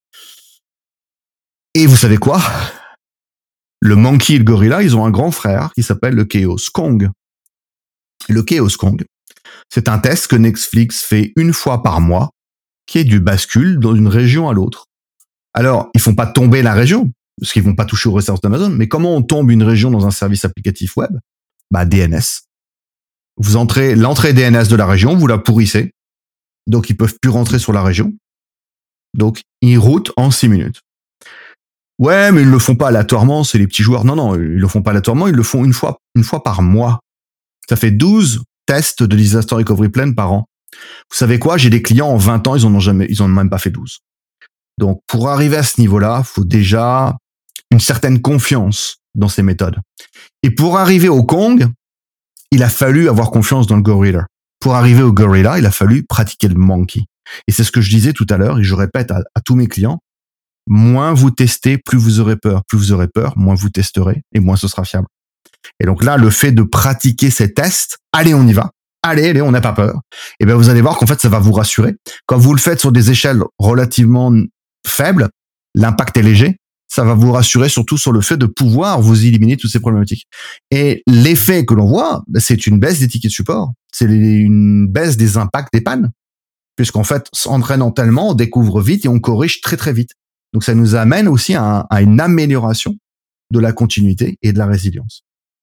Et vous savez quoi? Le Monkey et le Gorilla, ils ont un grand frère qui s'appelle le Chaos Kong. Le Chaos Kong, c'est un test que Netflix fait une fois par mois, qui est du bascule d'une région à l'autre. Alors, ils font pas tomber la région, parce qu'ils vont pas toucher aux ressources d'Amazon, mais comment on tombe une région dans un service applicatif web? Bah, DNS. L'entrée DNS de la région, vous la pourrissez. Donc, ils peuvent plus rentrer sur la région. Donc, ils routent en 6 minutes. Ouais, mais ils le font pas aléatoirement, c'est les petits joueurs. Non, ils le font pas aléatoirement, ils le font une fois par mois. Ça fait 12 tests de disaster recovery plan par an. Vous savez quoi? J'ai des clients en 20 ans, ils en ont même pas fait 12. Donc, pour arriver à ce niveau-là, faut déjà une certaine confiance dans ces méthodes. Et pour arriver au Kong, il a fallu avoir confiance dans le Gorilla. Pour arriver au Gorilla, il a fallu pratiquer le Monkey. Et c'est ce que je disais tout à l'heure, et je répète à tous mes clients, moins vous testez, plus vous aurez peur. Plus vous aurez peur, moins vous testerez, et moins ce sera fiable. Et donc là, le fait de pratiquer ces tests, allez, on y va. Allez, on n'a pas peur. Et bien, vous allez voir qu'en fait, ça va vous rassurer. Quand vous le faites sur des échelles relativement faibles, l'impact est léger. Ça va vous rassurer surtout sur le fait de pouvoir vous éliminer toutes ces problématiques. Et l'effet que l'on voit, c'est une baisse des tickets de support. C'est une baisse des impacts des pannes. Puisqu'en fait, s'entraînant tellement, on découvre vite et on corrige très, très vite. Donc, ça nous amène aussi à une amélioration de la continuité et de la résilience.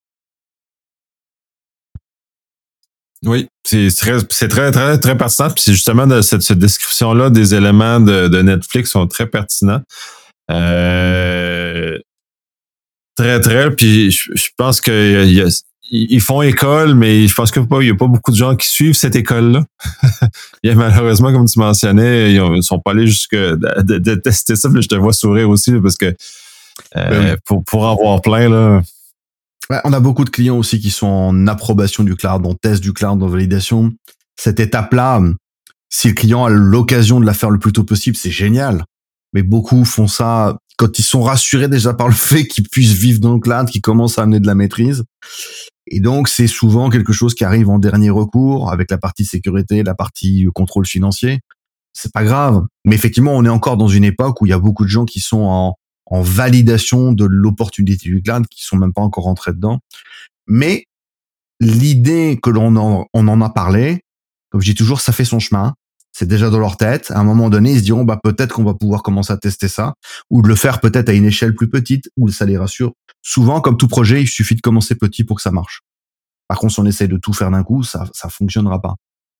Oui, c'est très, très, très pertinent. Puis c'est justement de cette description-là des éléments de Netflix sont très pertinents. Très, très. Puis je pense ils font école, mais je pense qu'il n'y a pas beaucoup de gens qui suivent cette école-là. Il y a malheureusement, comme tu mentionnais, ils sont pas allés jusque de tester ça. Puis je te vois sourire aussi là, parce que pour en voir plein, là. Ouais, on a beaucoup de clients aussi qui sont en approbation du cloud, en test du cloud, en validation. Cette étape-là, si le client a l'occasion de la faire le plus tôt possible, c'est génial. Mais beaucoup font ça quand ils sont rassurés déjà par le fait qu'ils puissent vivre dans le cloud, qu'ils commencent à amener de la maîtrise. Et donc, c'est souvent quelque chose qui arrive en dernier recours avec la partie sécurité, la partie contrôle financier. C'est pas grave. Mais effectivement, on est encore dans une époque où il y a beaucoup de gens qui sont en validation de l'opportunité du cloud, qui sont même pas encore rentrés dedans. Mais l'idée que on en a parlé, comme je dis toujours, ça fait son chemin. C'est déjà dans leur tête. À un moment donné, ils se diront, peut-être qu'on va pouvoir commencer à tester ça, ou de le faire peut-être à une échelle plus petite, où ça les rassure. Souvent, comme tout projet, il suffit de commencer petit pour que ça marche. Par contre, si on essaye de tout faire d'un coup, ça fonctionnera pas.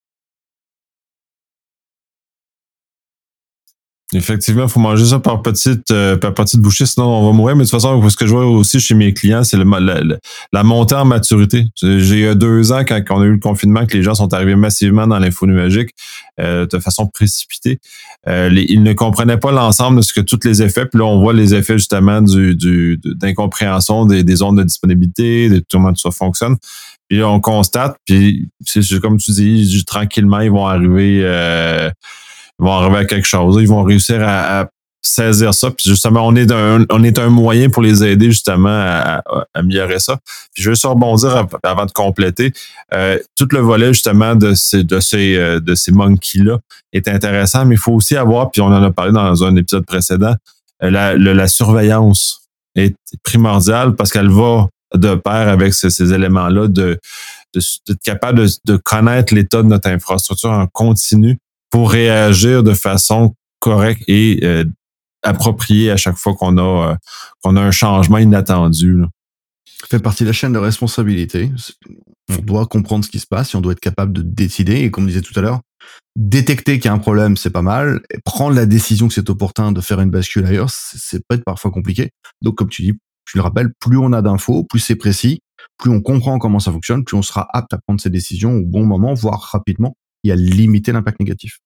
Effectivement, il faut manger ça par petite bouchée, sinon on va mourir. Mais de toute façon, ce que je vois aussi chez mes clients, c'est la montée en maturité. J'ai eu 2 ans, quand on a eu le confinement, que les gens sont arrivés massivement dans l'info numérique de façon précipitée. Ils ne comprenaient pas l'ensemble de ce que tous les effets. Puis là, on voit les effets justement d'incompréhension des zones de disponibilité, de comment tout ça fonctionne. Puis là, on constate, puis c'est comme tu dis, tranquillement, ils vont arriver à quelque chose. Ils vont réussir à saisir ça. Puis justement, on est un moyen pour les aider justement à améliorer ça. Puis je veux juste rebondir avant de compléter. Tout le volet justement de ces monkeys-là est intéressant, mais il faut aussi avoir, puis on en a parlé dans un épisode précédent, la surveillance est primordiale parce qu'elle va de pair avec ces éléments-là d'être capable de connaître l'état de notre infrastructure en continu pour réagir de façon correct et approprié à chaque fois qu'on a un changement inattendu. Là. Ça fait partie de la chaîne de responsabilité. On doit comprendre ce qui se passe et on doit être capable de décider. Et comme je disais tout à l'heure, détecter qu'il y a un problème, c'est pas mal. Et prendre la décision que c'est opportun de faire une bascule ailleurs, c'est peut être parfois compliqué. Donc, comme tu dis, tu le rappelles, plus on a d'infos, plus c'est précis, plus on comprend comment ça fonctionne, plus on sera apte à prendre ces décisions au bon moment, voire rapidement, et à limiter l'impact négatif.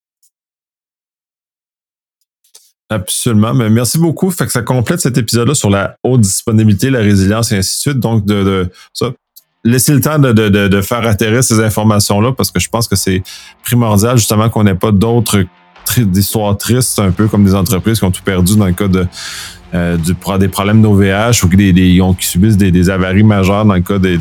Absolument. Mais merci beaucoup. Fait que ça complète cet épisode-là sur la haute disponibilité, la résilience et ainsi de suite. Donc, ça, laissez le temps de faire atterrir ces informations-là parce que je pense que c'est primordial justement qu'on n'ait pas d'autres d'histoires tristes, un peu comme des entreprises qui ont tout perdu dans le cas des problèmes d'OVH ou qui subissent des avaries majeures dans le cas de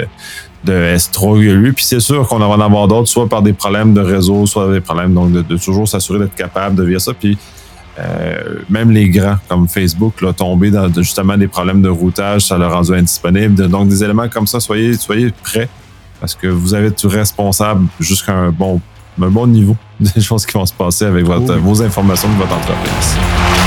S3, puis c'est sûr qu'on va en avoir d'autres, soit par des problèmes de réseau, soit des problèmes, donc de toujours s'assurer d'être capable de vivre ça, puis même les grands comme Facebook là, tombés dans justement des problèmes de routage, ça l'a rendu indisponible. Donc des éléments comme ça, soyez prêts parce que vous avez tout responsable jusqu'à un bon niveau des choses qui vont se passer avec vos informations de votre entreprise.